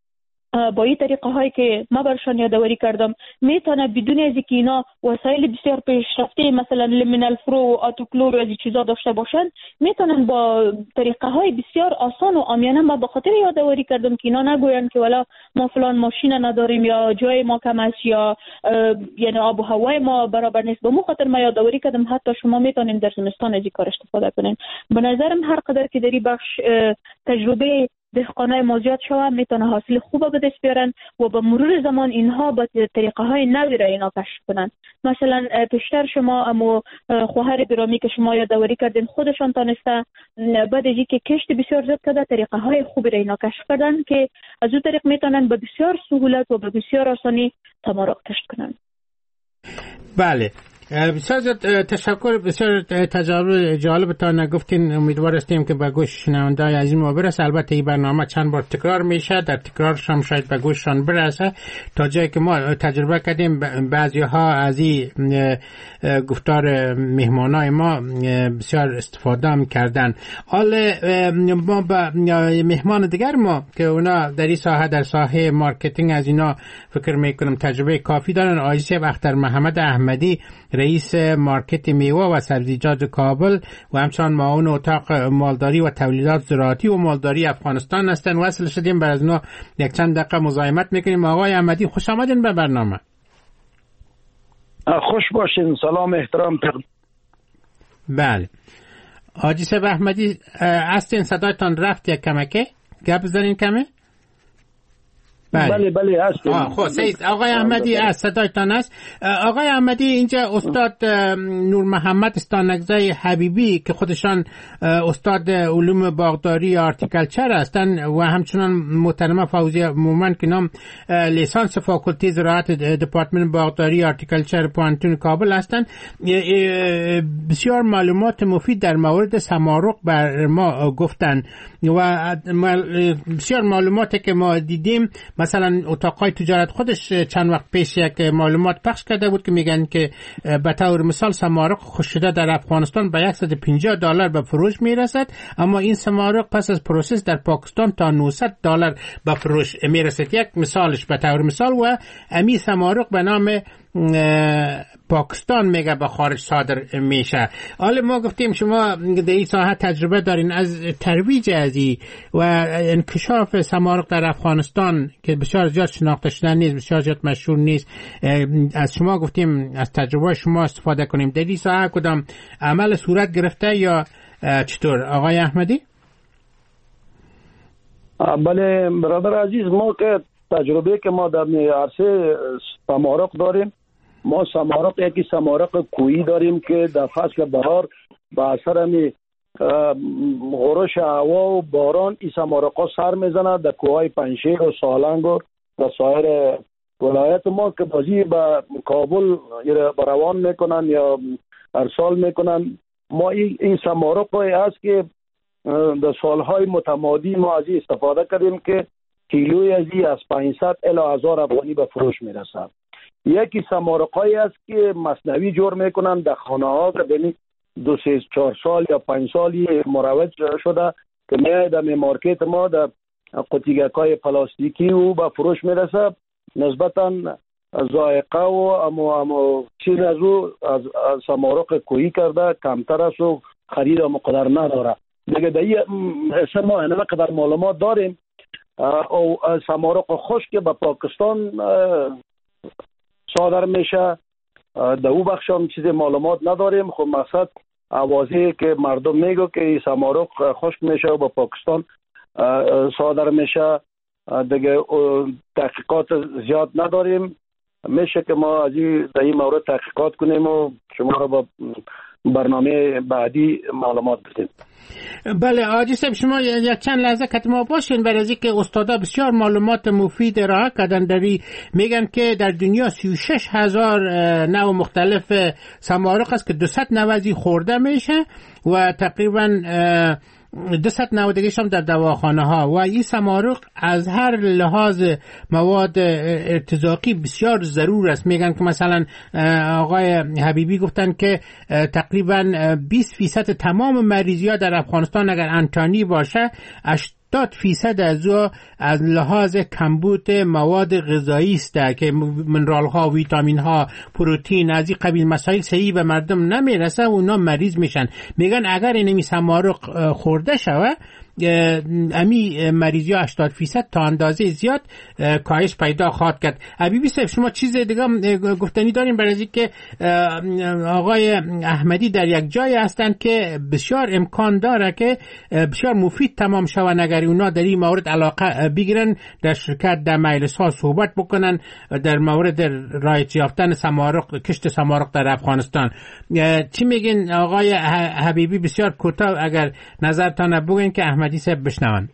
با این طریقه هایی که ما برشان یادآوری کردم میتونه بدون از اینکه اینا وسایل بسیار پیشرفته مثلا لمینالفرو و آتوکلور و از این چیزا داشته باشن میتونن با طریقه های بسیار آسان و عامیانه. ما به خاطر یادآوری کردم که اینا نگوین که والا ما فلان ماشین نداریم یا جای ما کم است یا یعنی آب و هوای ما برابر نیست. به مو خاطر ما یادآوری کردم حتی شما میتونین در زمستان از این کار استفاده کنین. به نظرم هر قدر که در این بخش تجربه دهقانای ما زیاد شوه میتونه حاصل خوب به دست بیارن و به مرور زمان اینها با طریقه های نوی را اینا کشف کنن. مثلا پیشتر شما امو خواهر گرامی که شما یادآوری کردین خودشان تانسته بعد از اینکه کشت بسیار زیاد کرده طریقه های خوبی را اینا کشف کردن که از اون طریق میتونن به بسیار سهولت و به بسیار آسانی تمارق کشت کنن. بله، بسیار تشکر. بسیار تجربه جالبتان گفتین. امیدوار هستیم که به گوش شنونده‌های عزیز ما برسه. البته این برنامه چند بار تکرار میشه، در تکرارش هم شاید به گوششان برسه تا جایی که ما تجربه کردیم. بعضی ها از این گفتار مهمانای ما بسیار استفاده هم کردن. حالا ما به مهمان دیگر ما که اونا در این ساحه، در ساحه مارکتینگ از اینا فکر میکنم تجربه کافی دارن. آقای شیخ اختر محمد احمدی، رئیس مارکت میوه و سبزیجات کابل و همچنان معاون اتاق مالداری و تولیدات زراعتی و مالداری افغانستان هستند. وصل شدیم، بر از اونا یک چند دقیقه مزاحمت میکنیم. آقای احمدی خوش آمدین به برنامه. خوش باشین. سلام احترام. بله حاجی صاحب احمدی هستین؟ صدایتان رفت یک کمکه گپ بزنین کمه. بله هستیم. خب سید آقای احمدی از صدایتان است. آقای احمدی اینجا استاد نور محمد استانگزای حبیبی که خودشان استاد علوم باغداری آرتیکلچر هستند و همچنان محترمه فوزیه مومن که نام لیسانس فاکولته زراعت دپارتمان باغداری آرتیکلچر پوانتون کابل هستند، بسیار معلومات مفید در مورد سمارق بر ما گفتن و بسیار معلوماتی که ما دیدیم. مثلا اتاقای تجارت خودش چند وقت پیش یک معلومات پخش کرده بود که میگن که به طور مثال سمارق خشک‌شده در افغانستان به $150 به فروش میرسد، اما این سمارق پس از پروسس در پاکستان تا $900 به فروش میرسد. یک مثالش به طور مثال. و امی سمارق به نام پاکستان میگه به خارج صادر میشه. حالا ما گفتیم شما در این ساحه تجربه دارین از ترویج ازی و انکشاف سمارق در افغانستان که بسیار زیاد شناخته شده نیست، بسیار زیاد مشهور نیست. از شما گفتیم از تجربه شما استفاده کنیم. در این ساحه کدام عمل صورت گرفته یا چطور آقای احمدی؟ بله برادر عزیز، ما که تجربه که ما در عرصه سمارق داریم، ما سمارق یکی سمارق کویی داریم که در فصل بهار به اثر همی غرش هوا و باران این سمارق ها سر میزنه در کوههای پنشیر و سالنگ و در سایر ولایت ما که بازی به کابل روان میکنن یا ارسال میکنن. ما این سمارق هایی هست که در سالهای متمادی ما از این استفاده کردیم که کیلوی ازی از 500 الی 1000 افغانی به فروش میرسد. یکی سمارقایی است که مصنوی جور میکنن در خانه ها که بین 2-4 سال یا 5 سالی مروج شده که میاد در مارکت ما در قطیگکای پلاستیکی و به فروش میرسه. نسبتا ذائقه و امو چیز از او از سمارق کوهی کرده کمتر است و خرید مقدر نداره. دیگه در این حصه ما اینه قدر معلومات داریم. او سمارق خشک به پاکستان صادر میشه، در او بخش هم چیز معلومات نداریم. خب مقصد اوازی که مردم میگو که این سمارق خشک میشه و به پاکستان صادر میشه. دیگه تحقیقات زیاد نداریم. میشه که ما از در این مورد تحقیقات کنیم و شما رو با برنامه بعدی معلومات بدیم. بله حاجی صاحب، شما یک چند لحظه کت ما باشین برای از اینکه استادا بسیار معلومات مفید ارائه کردن. داری میگن که در دنیا 36,000 نوع مختلف سمارق است که 200 نوع خورده میشه و تقریبا 200 نوع دیگه هم در دواخانه ها. و این سمارق از هر لحاظ مواد ارتزاقی بسیار ضرور است. میگن که مثلا آقای حبیبی گفتن که تقریبا 20% تمام مریضی ها در افغانستان اگر انتانی باشه 80% از او از لحاظ کمبود مواد غذایی است که منرال ها، ویتامین ها، پروتئین از این قبیل مسائل صحیح به مردم نمیرسه و اونا مریض میشن. میگن اگر اینمی سمارق خورده شوه امی مریضی 80% تا اندازه زیاد کاهش پیدا خواهد کرد. حبیبی صاحب شما چیز دیگه گفتنی دارین برای اینکه آقای احمدی در یک جای هستند که بسیار امکان داره که بسیار مفید تمام شوند اگر اونا در این مورد علاقه بگیرن، در شرکت در مجلس ها صحبت بکنن در مورد رایج یافتن سمارق، کشت سمارق در افغانستان. چی میگین آقای حبیبی؟ بسیار کوتاه اگر نظرتان بگین که احمدی صاحب بشنون.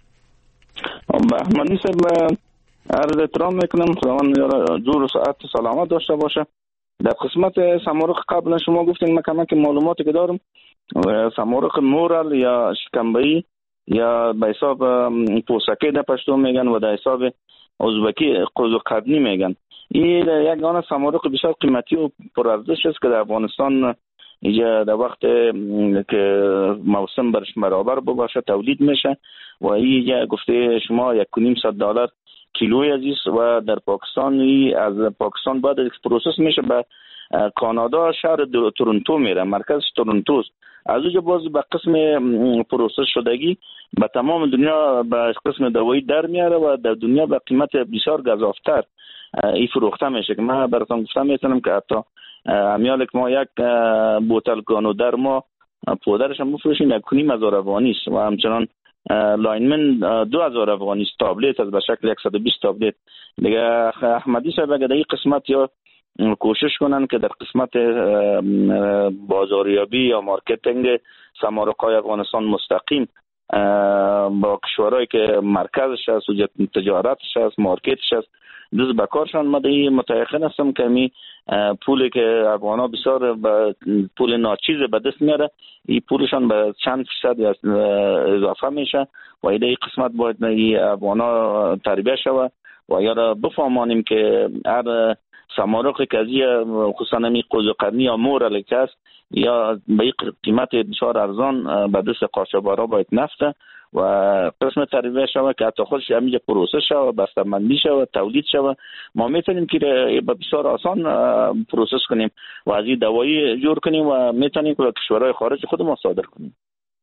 احمدی صاحب عرض احترام میکنم، خداوند جور و ساعت سلامت داشته باشه. در قسمت سمارق قبلا شما گفتین، من کمک معلوماتی که دارم سمارق مورل یا شکمبه‌ای یا به حساب پوسکی در پشتو میگن و در حساب ازبکی قوزقدنی میگن. این یک دانه سمارق بسیار قیمتی و پرارزش است که در افغانستان اینجا در وقت که موسم برش برابر باشه تولید میشه و اینجا گفته شما $1.5 کیلوی عزیز و در پاکستان از پاکستان بعد پروسس میشه به کانادا، شهر تورنتو میره، مرکز تورنتو. از اونجا باز به قسم پروسس شدگی به تمام دنیا به قسم دوایی در میاره و در دنیا به قیمت بسیار گزافتر این فروخته میشه که من براتون گفتم میتونم که حتی امیال که ما یک بوتل گانودر ما پودرش هم بفروشیم $1.5 افغانی است و همچنان لاینمن $2,000 افغانی است، تابلت از به شکل 120 تابلت دیگه. احمدی صاحب اگر در این قسمت یا کوشش کنن که در قسمت بازاریابی یا مارکتینگ سمارق‌های افغانستان مستقیم با کشورهایی که مرکزش هست و تجارتش هست، مارکتش هست، دست بکارشان مدهی متیقن هستم که می پولی که افغانا بسیار پول ناچیز به دست میاره، این پولشان به چند فیصد اضافه میشه و این قسمت باید افغانا تربیه شوه و یا را بفهمانیم که هر سمارق که خصوصا نمی قوزقدنی یا مورل که است یا به این قیمت بسیار ارزان به دست قاچاقبرا باید نفته و قسم تربیه شوه که حتی خودش همینجا پروسس شوه، بسته‌بندی شوه، تولید شوه. ما میتونیم که بسیار آسان پروسس کنیم و از این دوایی جور کنیم و میتونیم که کشورهای خارج خودمون صادر کنیم.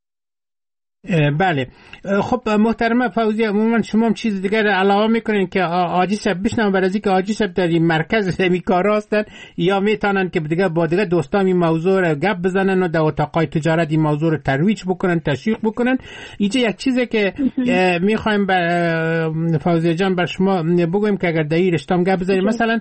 بله. خب محترم فوزیه، عموما شما هم چیز دیگر علاوه میکنین که آجی صاحب بشنم برای اینکه آجی صاحب در این مرکز همی کار هستن یا میتونن که دیگه با دیگه دوستان این موضوع رو گپ بزنن و در اتاقای تجارت این موضوع رو ترویج بکنن، تشویق بکنن. اینجا یک چیزی که میخوایم فوزیه جان بر شما بگویم که اگر در این رشته هم گپ بزنیم، مثلا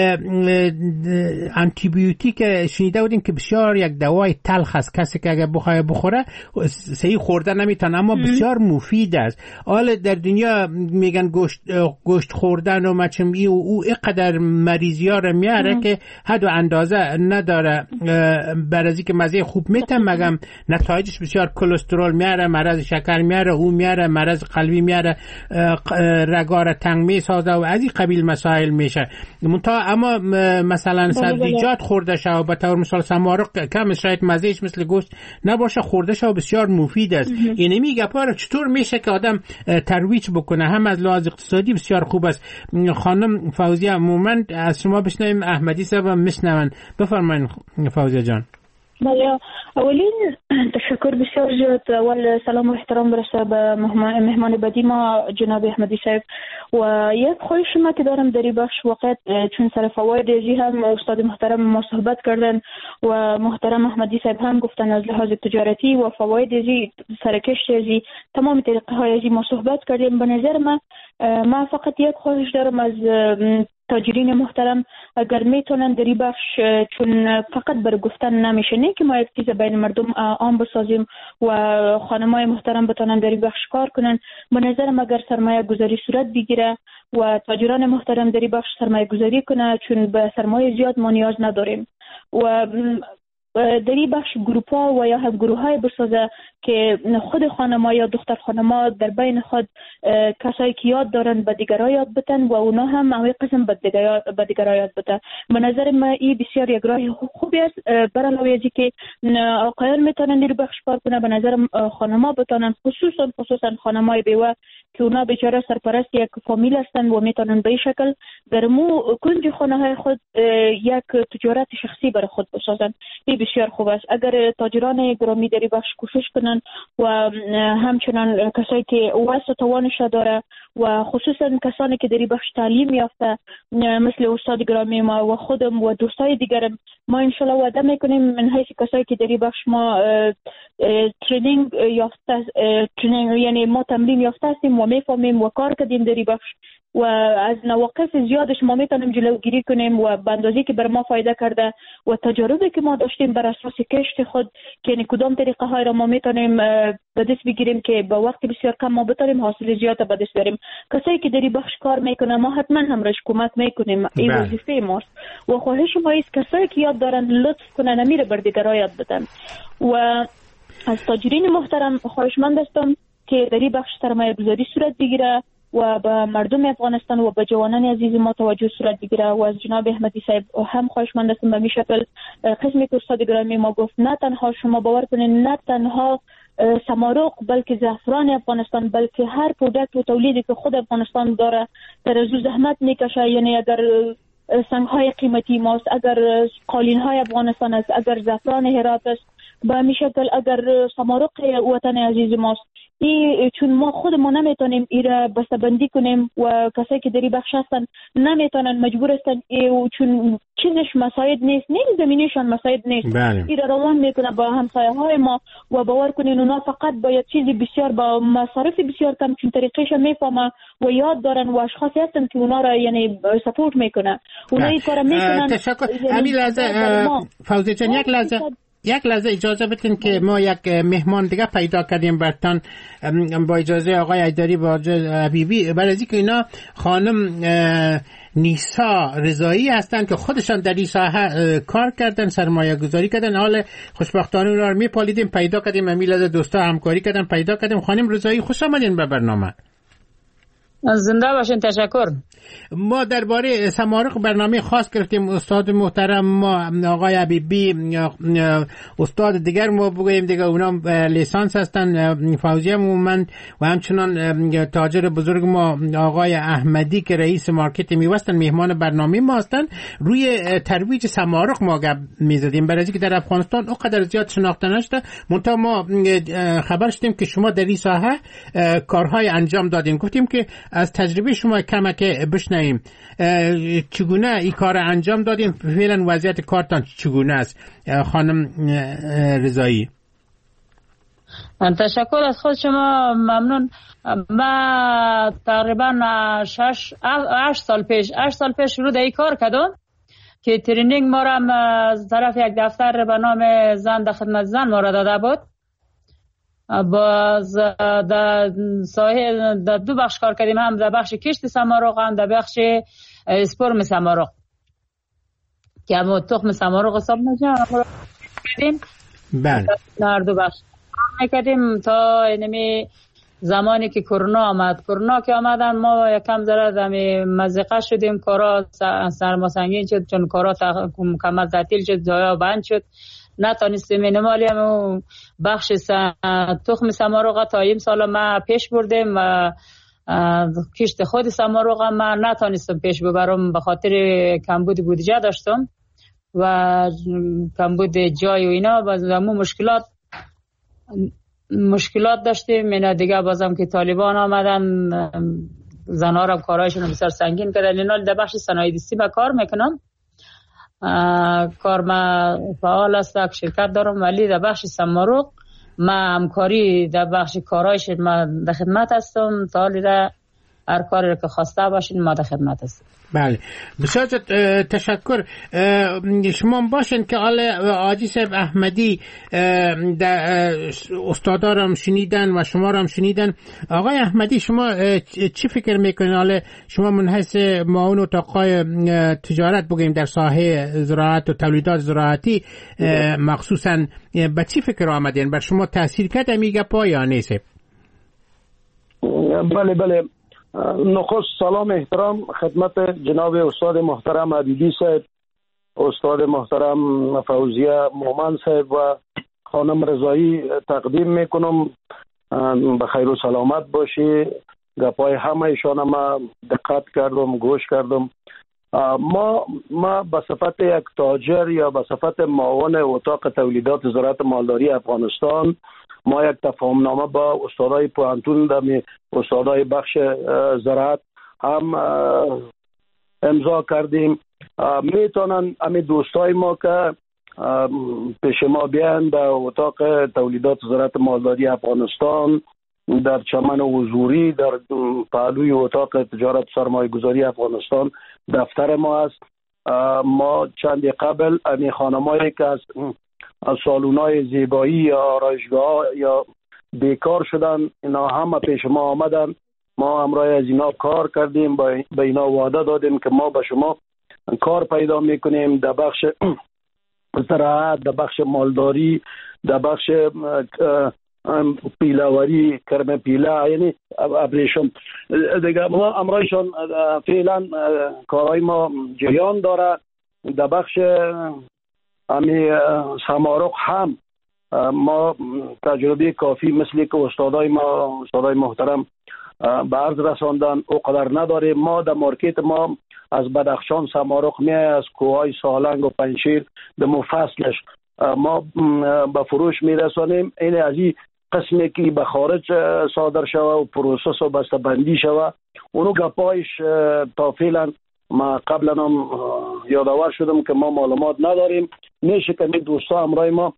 آنتی بیوتیک شنیده بودیم که بسیار یک دوای تلخ است، کسی که اگر بخوره صحیح خوردن نمیتونه اما بسیار مفید است. حالا در دنیا میگن گوشت خوردن و مچم او اینقدر مریضی ها رو میاره که حد و اندازه نداره. برای اینکه مزه خوب میتن مگم نتایجش بسیار کلسترول میاره، مرض شکر میاره، او میاره، مرض قلبی میاره، رگار تنگ میسازه و از این قبیل مسائل میشه. اما مثلا سبزیجات خورده شو به طور مثال سمارق کم شاید مزهش مثل گوشت نباشه، خورده شو بسیار مفید است. یعنی میگه پاره چطور میشه که آدم ترویج بکنه، هم از لحاظ اقتصادی بسیار خوب است. خانم فوزیه عموما از شما بشنویم، احمدی صاحب میشنون. بفرمایید فوزیه جان. بله، اولین تشکر بسیار زیاد. اول سلام و احترام برسه به مهمان بعدی ما جناب احمدی صاحب و یک خواهش ما که دارم در این بخش وقت چون سر فواید ازی هم استاد محترم ما صحبت کردن و محترم احمدی صاحب هم گفتن از لحاظ تجارتی و فواید ازی، سرکشت ازی، تمام طریقه های ازی ما صحبت کردیم. به نظر من فقط یک خواهش دارم از تاجرین محترم اگر میتونن در این بخش، چون فقط بر گفتن نمیشه، نه که ما یک چیز بین مردم عام بسازیم و خانمای محترم بتونن در این بخش کار کنن. به نظرم اگر سرمایه گذاری صورت بگیره و تاجران محترم در این بخش سرمایه گذاری کنه، چون به سرمایه زیاد ما نیاز نداریم و در این بخش گروپ ها و یا هم گروه های بسازه که خود خانما یا دختر خانما در بین خود کسایی که یاد دارن به دیگرها یاد بتن و اونا هم همه قسم به دیگرها یاد بتن. به نظر من این بسیار یک راه خوبی است. بر علاوه از که آقایان میتونن در بخش کار کنه، به نظر خانما بتونن خصوصا خانمای بیوه که اونا بیچاره سرپرست یک فامیل هستن و میتونن به این شکل در کنج خانه های خود یک تجارت شخصی برای خود بسازن. این بسیار خوب است. اگر تاجران گرامی در بخش کوشش کنن و همچنان کسایی که وسع توانش داره و خصوصا کسانی که در بخش تعلیم یافته مثل استاد گرامی ما و خودم و دوستای دیگرم، ما انشالله وعده میکنیم من حیث کسایی که در بخش ما ترینینگ یافته، یعنی ما تمرین یافته هستیم و میفهمیم و کار کردیم در بخش و از نواقص زیادش ما میتونیم جلوگیری کنیم و به اندازه‌ای که بر ما فایده کرده و تجاربی که ما داشتیم بر اساس کشت خود که یعنی کدام طریقه های را ما میتونیم به دست بگیریم که با وقت بسیار کم ما بتونیم حاصل زیاد به دست بیاریم. کسایی که در این بخش کار میکنه ما حتما هم راش کمک میکنیم، این وظیفه ماست و خواهش ما است کسایی که یاد دارن لطف کنن امیر بر دیگرها یاد بدن. و از تاجرین محترم خواهشمند هستم که در این بخش سرمایه گذاری صورت بگیره و به مردم افغانستان و به جوانان عزیز ما توجه صورت بگیره و از جناب احمدی صاحب هم خواهشمند هستم به می شکل قسمی که استاد گرامی ما گفت نه تنها شما باور کنین نه تنها سمارق بلکه زعفران افغانستان بلکه هر پروداکت و تولیدی که خود افغانستان داره در از زحمت میکشه. یعنی اگر سنگ های قیمتی ماست، اگر قالین های افغانستان است، اگر زعفران هرات است، به می شکل اگر سمارق وطن عزیز ماست، چون ما خودمون نمیتونیم ایره بسته‌بندی کنیم و کسایی که در این بخش هستن نمیتونن، مجبور هستن چون چیزش مساعد نیست، زمینیشان مساعد نیست، ایره روان میکنه با همسایه های ما و باور کنین اونا فقط باید چیزی بسیار با مصارف بسیار کم چون طریقش میفهمه و یاد دارن و اشخاصی هستن که اونا را یعنی سپورت میکنه، اونا این کار میکنن. تشکر. همین لحظه فوزی جان یک لحظه اجازه بدین که ما یک مهمان دیگه پیدا کردیم برتان با اجازه آقای ایدری با حبیبی، برای از اینکه اینا خانم نیسا رضایی هستن که خودشان در این ساحه کار کردن، سرمایه گذاری کردن، حال خوشبختانه اونا رو میپالیدیم پیدا کردیم، همین لحظه دوستا همکاری کردن پیدا کردیم. خانم رضایی خوش آمدین به برنامه. زنده باشین. تشکر. ما درباره سمارق برنامه خاص گرفتیم. استاد محترم ما آقای حبیبی، استاد دیگر ما بگوییم دیگه اونا لیسانس هستن، فوزیه مومند و همچنان تاجر بزرگ ما آقای احمدی که رئیس مارکت میوستن مهمان برنامه ما هستن. روی ترویج سمارق ما گپ میزدیم برای اینکه در افغانستان اونقدر زیاد شناخته نشده، منتها ما خبر شدیم که شما در این ساحه کارهای انجام دادین. گفتیم که از تجربه شما کمک بشنویم چگونه این کار انجام دادین، فعلا وضعیت کارتان چگونه است خانم رضایی؟ تشکر از خود شما، ممنون. من تقریبا 8 سال پیش شروع در این کار کردم که ترینینگ ما را از طرف یک دفتر به نام زن در خدمت زن ما را داده بود. باز در دو بخش کار کردیم، هم در بخش کشت سمارق هم در بخش اسپرم سمارق که هم تخم سمارق حساب میشه. بله در دو بخش کار میکردیم تا اینمی زمانی که کرونا که آمدن ما یکم ذره مزقه شدیم، کارا سرماسنگین شد چون کارا مکمل تعطیل شد، جایا بند شد، نتانستیم مینیمالی هم بخش تخم سمارق تا این سال ما پیش بردیم و کشت خود سمارق ما نتانستم پیش ببرم به خاطر کمبود بودجه داشتم و کمبود جای و اینا، باز همون مشکلات داشتیم. اینا دیگه بازم که طالبان آمدن زنها را کارایشون بسیار سنگین کردن. اینا در بخش صنایع دستی با کار میکنم، کار ما فعال است، شرکت دارم، ولی در بخش سمارق ما همکاری در بخش کارایش ما در خدمت هستم. تا حالی هر کاری که خواسته باشین ما در خدمت هستیم. بله بسیار تشکر. شما باشین که حاجی صاحب احمدی استادا را هم شنیدن و شما را هم شنیدن. آقای احمدی شما چی فکر میکنین؟ حالا شما من حیث معاون اتاقای تجارت بگیم در ساحه زراعت و تولیدات زراعتی مخصوصا به چی فکر آمدین؟ بر شما تاثیر کرد میگه پا یا نیست؟ بله نخست سلام احترام خدمت جناب استاد محترم عبیدی صاحب، استاد محترم فوزیه مومن صاحب و خانم رضایی تقدیم میکنم. بخیر و سلامت باشی. گپای همه ایشان ما دقت کردم، گوش کردم. ما به صفت یک تاجر یا به صفت معاون اتاق تولیدات زراعت مالداری افغانستان ما یک تفاهم نامه با استادای پوهنتون در استادای بخش زراعت هم امضا کردیم. میتونن همین دوستای ما که پیش ما بیان در اتاق تولیدات زراعت مالداری افغانستان در چمن حضوری در پهلوی اتاق تجارت سرمایه گذاری افغانستان دفتر ما است. ما چند قبل همین خانمایی که از سالونای زیبایی یا آرایشگاه یا بیکار شدن اینا همه پیش ما آمدن. ما همراه از اینا کار کردیم، به اینا وعده دادیم که ما به شما کار پیدا میکنیم در بخش زراعت، در بخش مالداری، در بخش پیلاوری، کرم پیلا، یعنی ابریشم دیگه. ما امرایشان فعلا کارهای ما جریان داره. در بخش امی سمارق هم ما تجربه کافی مثل که استادای محترم به عرض رساندن اوقدر نداریم. ما در مارکت ما از بدخشان سمارق میای، از کوههای سالنگ و پنشیر در مفصلش ما به فروش میرسانیم. این از این قسمی که به خارج صادر شوه و پروسس و بسته بندی شوه اونو گپایش تا فعلا ما قبلا هم یادآور شدم که ما معلومات نداریم. میشه که این دوستا همراه ما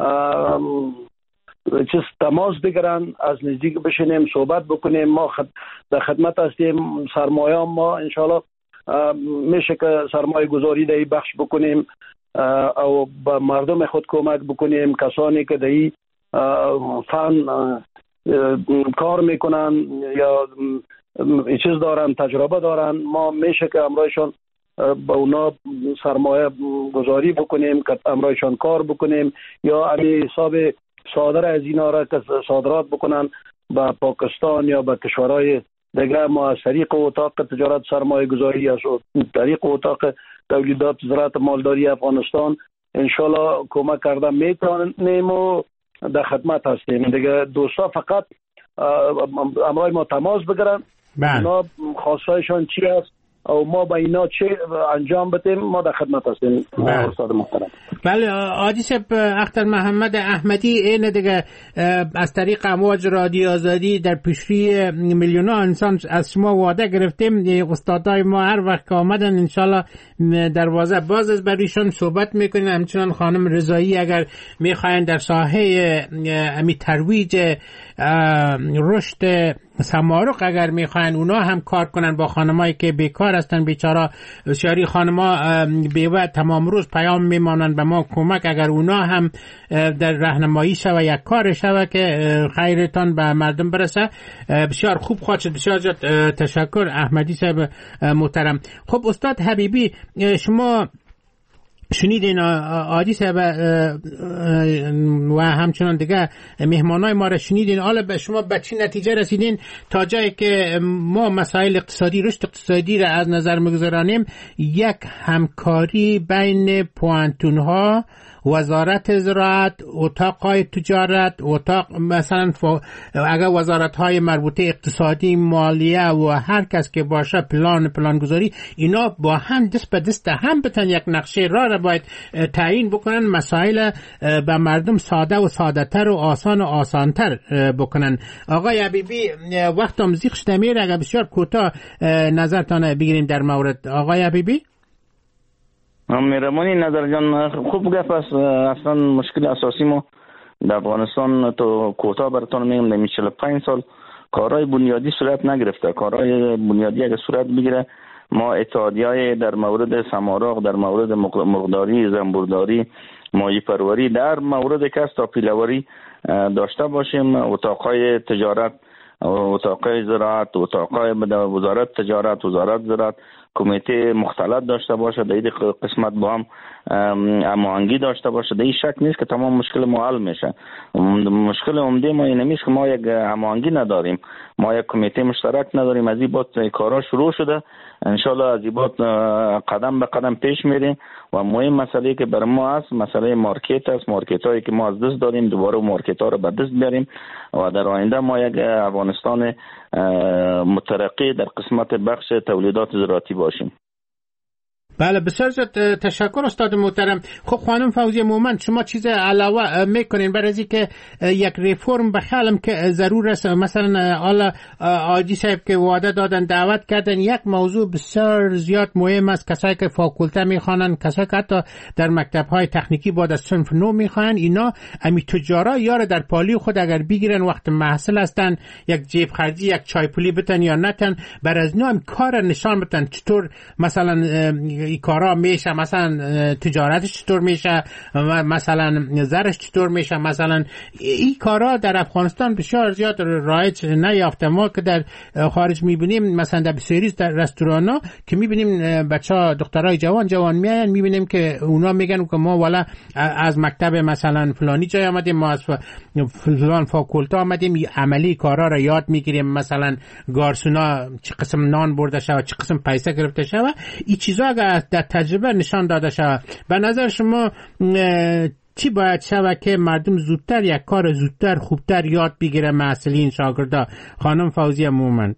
چیز تماس بگیرن، از نزدیک بشینیم صحبت بکنیم. ما در خدمت هستیم. سرمایه ما انشالله میشه که سرمایه گذاری در این بخش بکنیم او به مردم خود کمک بکنیم. کسانی که در این فن کار میکنن یا چیز دارن، تجربه دارن، ما میشه که امرایشان با اونا سرمایه گذاری بکنیم که امرایشان کار بکنیم یا علی حساب صادر از اینا را که صادرات بکنن به پاکستان یا به کشورهای دیگه. ما از طریق اتاق تجارت سرمایه گذاری از طریق اتاق تولیدات زراعت مالداری افغانستان انشالله کمک کردن میتونیم و در خدمت هستیم. دیگه دوستا فقط امرای ما تماس بگیرن، اونا خواستایشان چی است او ما با اینا چه انجام بدیم ما در خدمت هستیم. استاد محترم. بله حاجی صاحب اختر محمد احمدی این دیگه از طریق امواج رادیو آزادی در پیشروی میلیون ها انسان از شما وعده گرفتیم. استادای ما هر وقت که آمدن انشالله دروازه باز است برایشان صحبت میکنیم. همچنان خانم رضایی اگر میخواین در ساحه امی ترویج رشد سمارق اگر میخواین اونا هم کار کنن با خانمایی که بیکار هستن، بیچاره بسیاری خانما بیوه تمام روز پیام میمانن به ما کمک، اگر اونا هم در راهنمایی شوه یک کار شوه که خیرتان به مردم برسه بسیار خوب خواهد شد. بسیار تشکر احمدی صاحب محترم. خب استاد حبیبی شما شنیدین عادی صاحب و همچنان دیگه مهمانای ما را شنیدین. حالا به شما به چی نتیجه رسیدین تا جایی که ما مسائل اقتصادی، رشد اقتصادی را از نظر میگذارانیم؟ یک همکاری بین پوهنتون‌ها، وزارت زراعت، اتاقهای تجارت، اتاق مثلا اگر وزارت‌های مربوطه اقتصادی، مالیه و هر کس که باشه پلان گذاری، اینا با هم دست به دست هم بتن یک نقشه را باید تعیین بکنن، مسائل به مردم ساده و ساده‌تر و آسان و آسان‌تر بکنن. آقای حبیبی وقتم زیغ شده میره، اگر بسیار کوتاه نظرتان بگیریم در مورد. آقای حبیبی مهربانی نظر جان خوب گپ است. اصلا مشکل اساسی ما در افغانستان تو کوتاه براتون میگم در 45 سال کارهای بنیادی صورت نگرفته. کارهای بنیادی اگر صورت بگیره، ما اتحادیه‌های در مورد سمارق، در مورد مرغداری، زنبورداری، ماهی پروری، در مورد کسب تا پیله‌وری داشته باشیم. اتاقهای تجارت، اتاقهای زراعت، اتاقهای وزارت تجارت، وزارت زراعت، کمیته مختلط داشته باشه، در این قسمت با هم هماهنگی داشته باشه. در این شک نیست که تمام مشکل ما حل میشه. مشکل عمده ما این نیست که ما یک هماهنگی نداریم، ما یک کمیته مشترک نداریم. از این بات کارا شروع شده، انشالله از این بات قدم به قدم پیش میریم و مهم مسئله که بر ما هست مسئله مارکت است. مارکت هایی که ما از دست دادیم دوباره مارکت ها رو به دست بیاریم و در آینده ما یک افغانستان مترقی در قسمت بخش تولیدات زراعتی باشیم. بله، بسیار زیاد تشکر استاد محترم. خب خانم فوزیه مومند، شما چیز علاوه میکنین برای از اینکه یک ریفرم به خیالم که ضرور است؟ مثلا حالا آجی صاحب که وعده دادن، دعوت کردن، یک موضوع بسیار زیاد مهم است. کسایی که فاکولته میخوانن، کسایی که حتی در مکتب‌های تکنیکی بعد از صنف 9 میخوان، اینا امی تجارا یار در پالی خود اگر بگیرن وقت محصل هستن، یک جیب خرجی، یک چای پولی بتن یا نتن، بر از نوع کار نشان بدن چطور مثلا این کارا میشه، مثلا تجارتش چطور میشه، مثلا زرش چطور میشه. مثلا این کارا در افغانستان بسیار زیاد رایج نیافته. ما که در خارج میبینیم، مثلا در بسیاری در رستورانا که میبینیم بچه‌ها دخترای جوان میاین، میبینیم که اونا میگن که ما والا از مکتب مثلا فلانی جای آمدیم، ما از فلان فاکولته آمدیم، عملی کارا را یاد میگیریم، مثلا گارسونا چه قسم نان برده شود، چه قسم پیسه گرفته شود. این چیزا اگر در تجربه نشان داده شود، به نظر شما چی باید شود که مردم زودتر یک کار زودتر خوبتر یاد بگیره محصلین، شاگردا؟ خانم فوزیه مومند.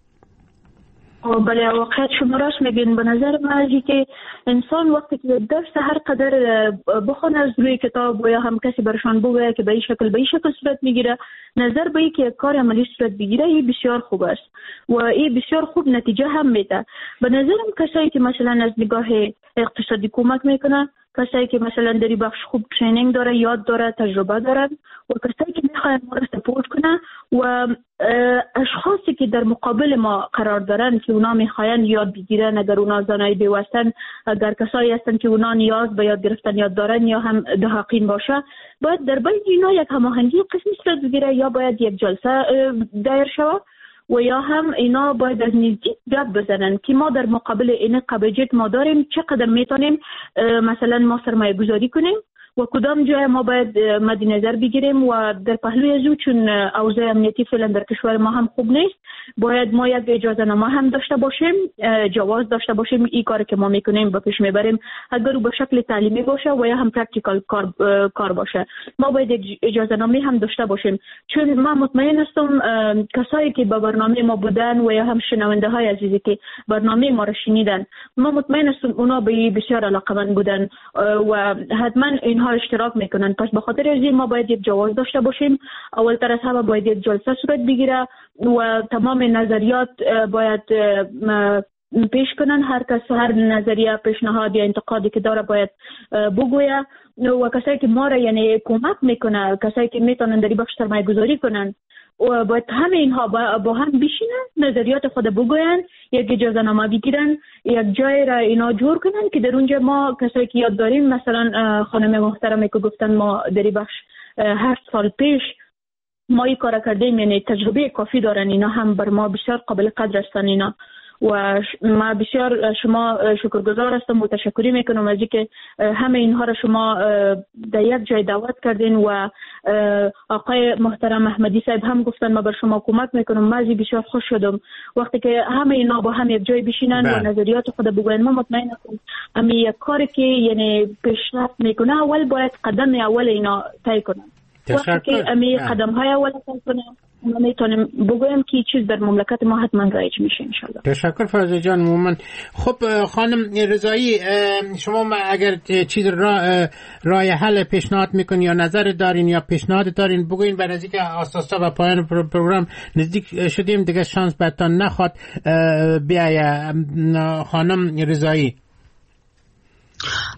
بله، واقعیت شما راست میگین. به نظر من ازی که انسان وقتی که درس هر قدر بخونه از روی کتاب و یا هم کسی برشان بگه که به این شکل صورت میگیره، نظر به این که کار عملی صورت بگیره، این بسیار خوب است و این بسیار خوب نتیجه هم میده. به نظرم کسایی که مثلا از نگاه اقتصادی کمک میکنه، کسایی که مثلا در این بخش خوب ترینینگ داره، یاد داره، تجربه داره و کسایی که میخواین ما را سپورت کنه و اشخاصی که در مقابل ما قرار دارن که اونا میخواین یاد بگیرن، اگر اونا زنای بیوستن، اگر کسایی هستن که اونا نیاز به یاد گرفتن یاد دارن یا هم دهاقین باشه، باید در بین اینا یک هماهنگی قسمی صورت بگیره، یا باید یک جلسه دایر شود و یا هم اینا باید از نزدیک گپ بزنن که ما در مقابل این قبضیت ما داریم، چقدر میتونیم مثلا ما سرمایه گذاری کنیم و کدام جای ما باید مد نظر بگیریم و در پهلوی ازو، چون اوضاع امنیتی فعلا در کشور ما هم خوب نیست، باید ما یک اجازه نامه هم داشته باشیم، جواز داشته باشیم این کاری که ما میکنیم با پیش میبریم، اگر به شکل تعلیمی باشه و یا هم پرکتیکال کار باشه، ما باید یک اجازه نامه هم داشته باشیم. چون من مطمئن هستم کسایی که با برنامه ما بودن و یا هم شنونده های عزیزی که برنامه ما را شنیدن، ما مطمئن هستم اونا به بسیار علاقه‌مند بودن و حتما اینها اشتراک میکنن. پس به خاطر از این ما باید یک جواز داشته باشیم. اولتر از همه باید یک جلسه صورت بگیره و تمام نظریات باید پیش کنن. هر کس هر نظریه، پیشنهاد یا انتقادی که داره باید بگویه و کسایی که ما را یعنی کمک میکنه، کسایی که میتونن در این بخش سرمایه گذاری کنن و باید همه اینها با هم بشینن، نظریات خود بگوین، یک اجازه نامه بگیرن، یک جای را اینا جور کنن که در اونجا ما کسایی که یاد داریم، مثلا خانم محترمی که گفتن ما در این بخش 8 سال پیش ما این کار کردیم، یعنی تجربه کافی دارن، اینا هم بر ما بسیار قابل قدر هستن اینا و ما بسیار شما شکرگزار هستم و تشکری میکنم از اینکه همه اینها را شما در یک جای دعوت کردین و آقای محترم احمدی صاحب هم گفتن ما بر شما کمک میکنم. من بسیار خوش شدم وقتی که همه اینا با هم یک جای بشینن و نظریات خود بگوین. ما مطمئن هستم امی یک کاری که یعنی پیشرفت میکنه اول باید قدم اول اینا طی کنن. وقتی که امی قدم های اول طی کنن ما میتونیم بگویم که چیز در مملکت ما حتما رایج میشه انشالله. تشکر فوزیه جان مومند. خب خانم رضایی، شما اگر چیز راه حل پیشنهاد میکنین یا نظر دارین یا پیشنهاد دارین بگوین، برای از اینکه اساسا و پایان پروگرام نزدیک شدیم دیگه شانس براتون نخواد. بیاید خانم رضایی.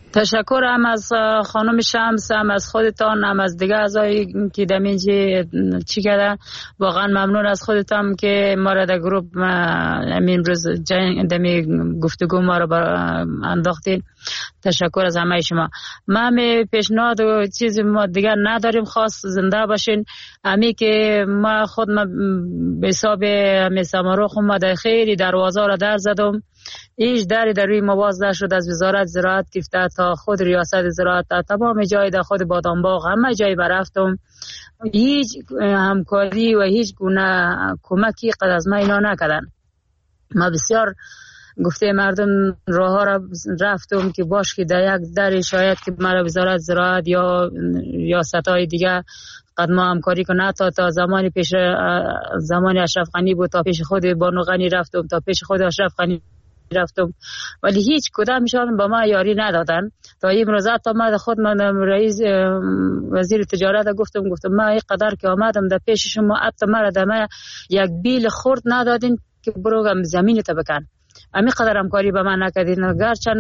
تشکر هم از خانم شمس، هم از خودتان، هم از دیگه اعضایی که دمینجی چی کردن. واقعا ممنون از خودتان که ما را در گروپ امروز دمی گفتگو ما را انداختین. تشکر از همه شما. ما همه پیشنهاد و چیزی ما دیگر نداریم، خاص زنده باشین. همی که ما خود به حساب همی سمارخ ما در خیلی دروازه را در زدم، هیچ دری در روی ما باز نشد. از وزارت زراعت گرفته تا خود ریاست زراعت، تا تمام جای در خود بادامباغ، همه جای برفتم، هیچ همکاری و هیچ گونه کمکی قد از ما اینا نکردن. ما بسیار گفته مردم راه ها را رفتم که باش که در یک در شاید که مرا وزارت زراعت یا ریاست‌های دیگه قد ما همکاری کنه. تا زمانی پیش زمان اشرف غنی بود، تا پیش خود بانو غنی رفتم، تا پیش خود اشرف غنی رفتم، ولی هیچ کدامشان به ما یاری ندادن. تا امروز تا ما خود من رئیس وزیر تجارت گفتم ما این قدر که آمدم در پیش شما، حتی مرا دم یک بیل خورد ندادین که بروگم زمین تا بکن. امی قدر همکاری به من نکردین. گرچه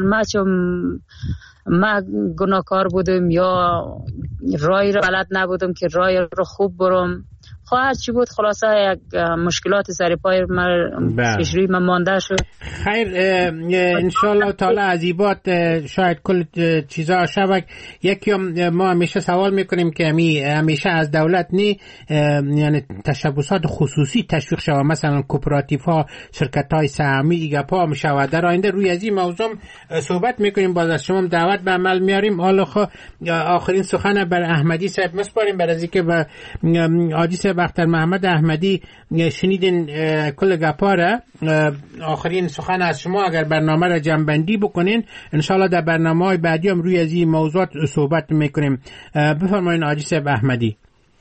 ما گناهکار بودم یا رای را بلد نبودم که رای رو خوب برم، خواهد چی بود، خلاصه یک مشکلات سر پای پیشروی من مانده شد. خیر، انشالله تعالی عزیبات شاید کل چیزا شبک. یکی ما همیشه سوال میکنیم که همیشه از دولت نی یعنی تشبسات خصوصی تشویق شود، مثلا کوپراتیف ها، شرکت های سهامی، ایگاپا میشود. در آینده روی از این موضوع صحبت میکنیم، باز از شما دعوت به عمل میاریم. حالا آخرین سخن بر احمدی صاحب مسپاریم، بر از اینکه به حاجی صاحب اختر محمد احمدی شنیدین کل گپاره. آخرین سخن از شما اگر برنامه را جمع‌بندی بکنین، انشالله در برنامه‌های بعدی هم روی از این موضوعات صحبت میکنیم. بفرمایید حاجی صاحب احمدی.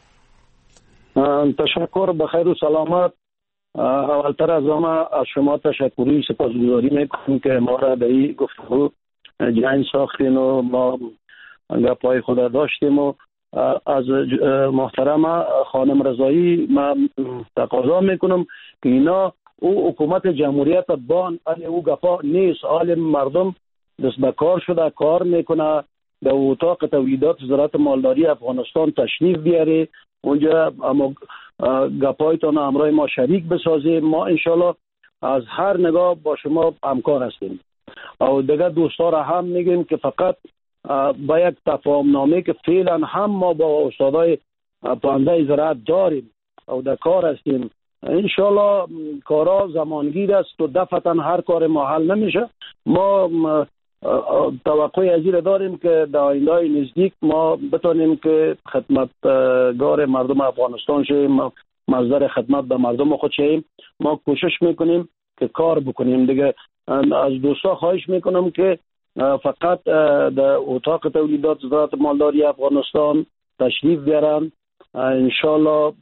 تشکر، بخیر و سلامت. اولتر از همه از شما تشکری سپاسگزاری میکنم که ما را به این گفتگو جنگ ساختین و ما گپای خود داشتیم. و از محترم خانم رضایی من تقاضا میکنم که اینا او حکومت جمهوریت بان او گپا نیست. حال مردم دست به کار شده، کار میکنه. در اتاق تولیدات وزارت مالداری افغانستان تشریف بیاره، اونجا اما گپایتان همراه ما شریک بسازیم. ما انشالله از هر نگاه با شما همکار هستیم. و دیگه دوستا را هم میگیم که فقط با یک تفاهم نامه که فعلا هم ما با استادای پانزه زراعت داریم و در کار هستیم. انشالله کارا زمانگیر است و دفعتا هر کار ما حل نمیشه. ما توقع از این داریم که در آینده نزدیک ما بتونیم که خدمتگار مردم افغانستان شیم، مصدر خدمت به مردم خود شیم. ما کوشش میکنیم که کار بکنیم. دیگه از دوستا خواهش میکنم که فقط در اتاق تولیدات وزارت مالداری افغانستان تشریف بیارن. انشالله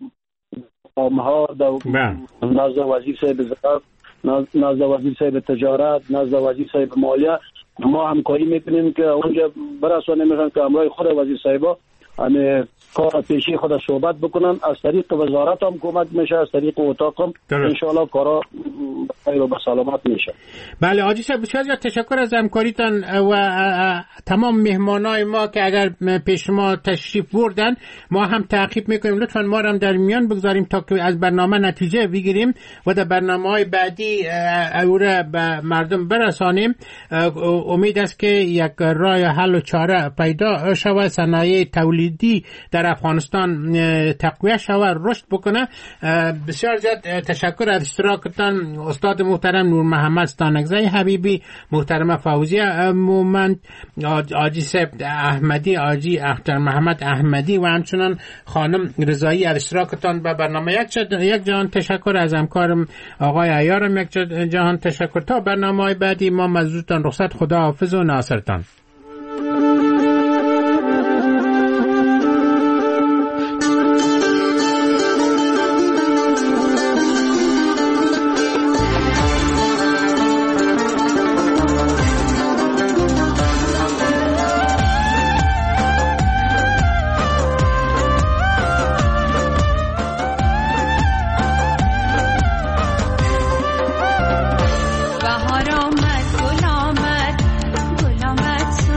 ها نزد وزیر صاحب زراعت، نزد وزیر صاحب تجارت، نزد وزیر صاحب مالیه ما همکاری میکنیم که اونجا برسانه میشن که همراه خود وزیر صاحبا همه کار پیشی خود صحبت بکنن. از طریق وزارت هم کمک میشه، از طریق اتاق هم انشالله کارا خیر و به سلامت میشه. بله حاجی صاحب بسیار تشکر از همکاریتان و تمام مهمانای ما که اگر پیش ما تشریف بردن ما هم تعقیب میکنیم. لطفا ما هم در میان بگذاریم تا که از برنامه نتیجه بگیریم و در برنامه‌های بعدی او را به مردم برسانیم. امید است که یک راه حل و چاره پیدا شود، صنایع تولیدی در افغانستان تقویت شود، رشد بکنه. بسیار زیاد تشکر از اشتراکتان استاد محترم نور محمد ستانکزی حبیبی، محترم فوزیه مومند، حاجی صاحب احمدی، حاجی اختر محمد احمدی و همچنان خانم رضایی از اشتراکتان به برنامه. یک جهان تشکر از همکارم آقای عیارم، یک جهان تشکر. تا برنامه‌های بعدی ما مزدورتان رخصت، خدا حافظ و ناصرتان. بهار آمد، گل آمد، گل آمد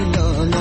لاله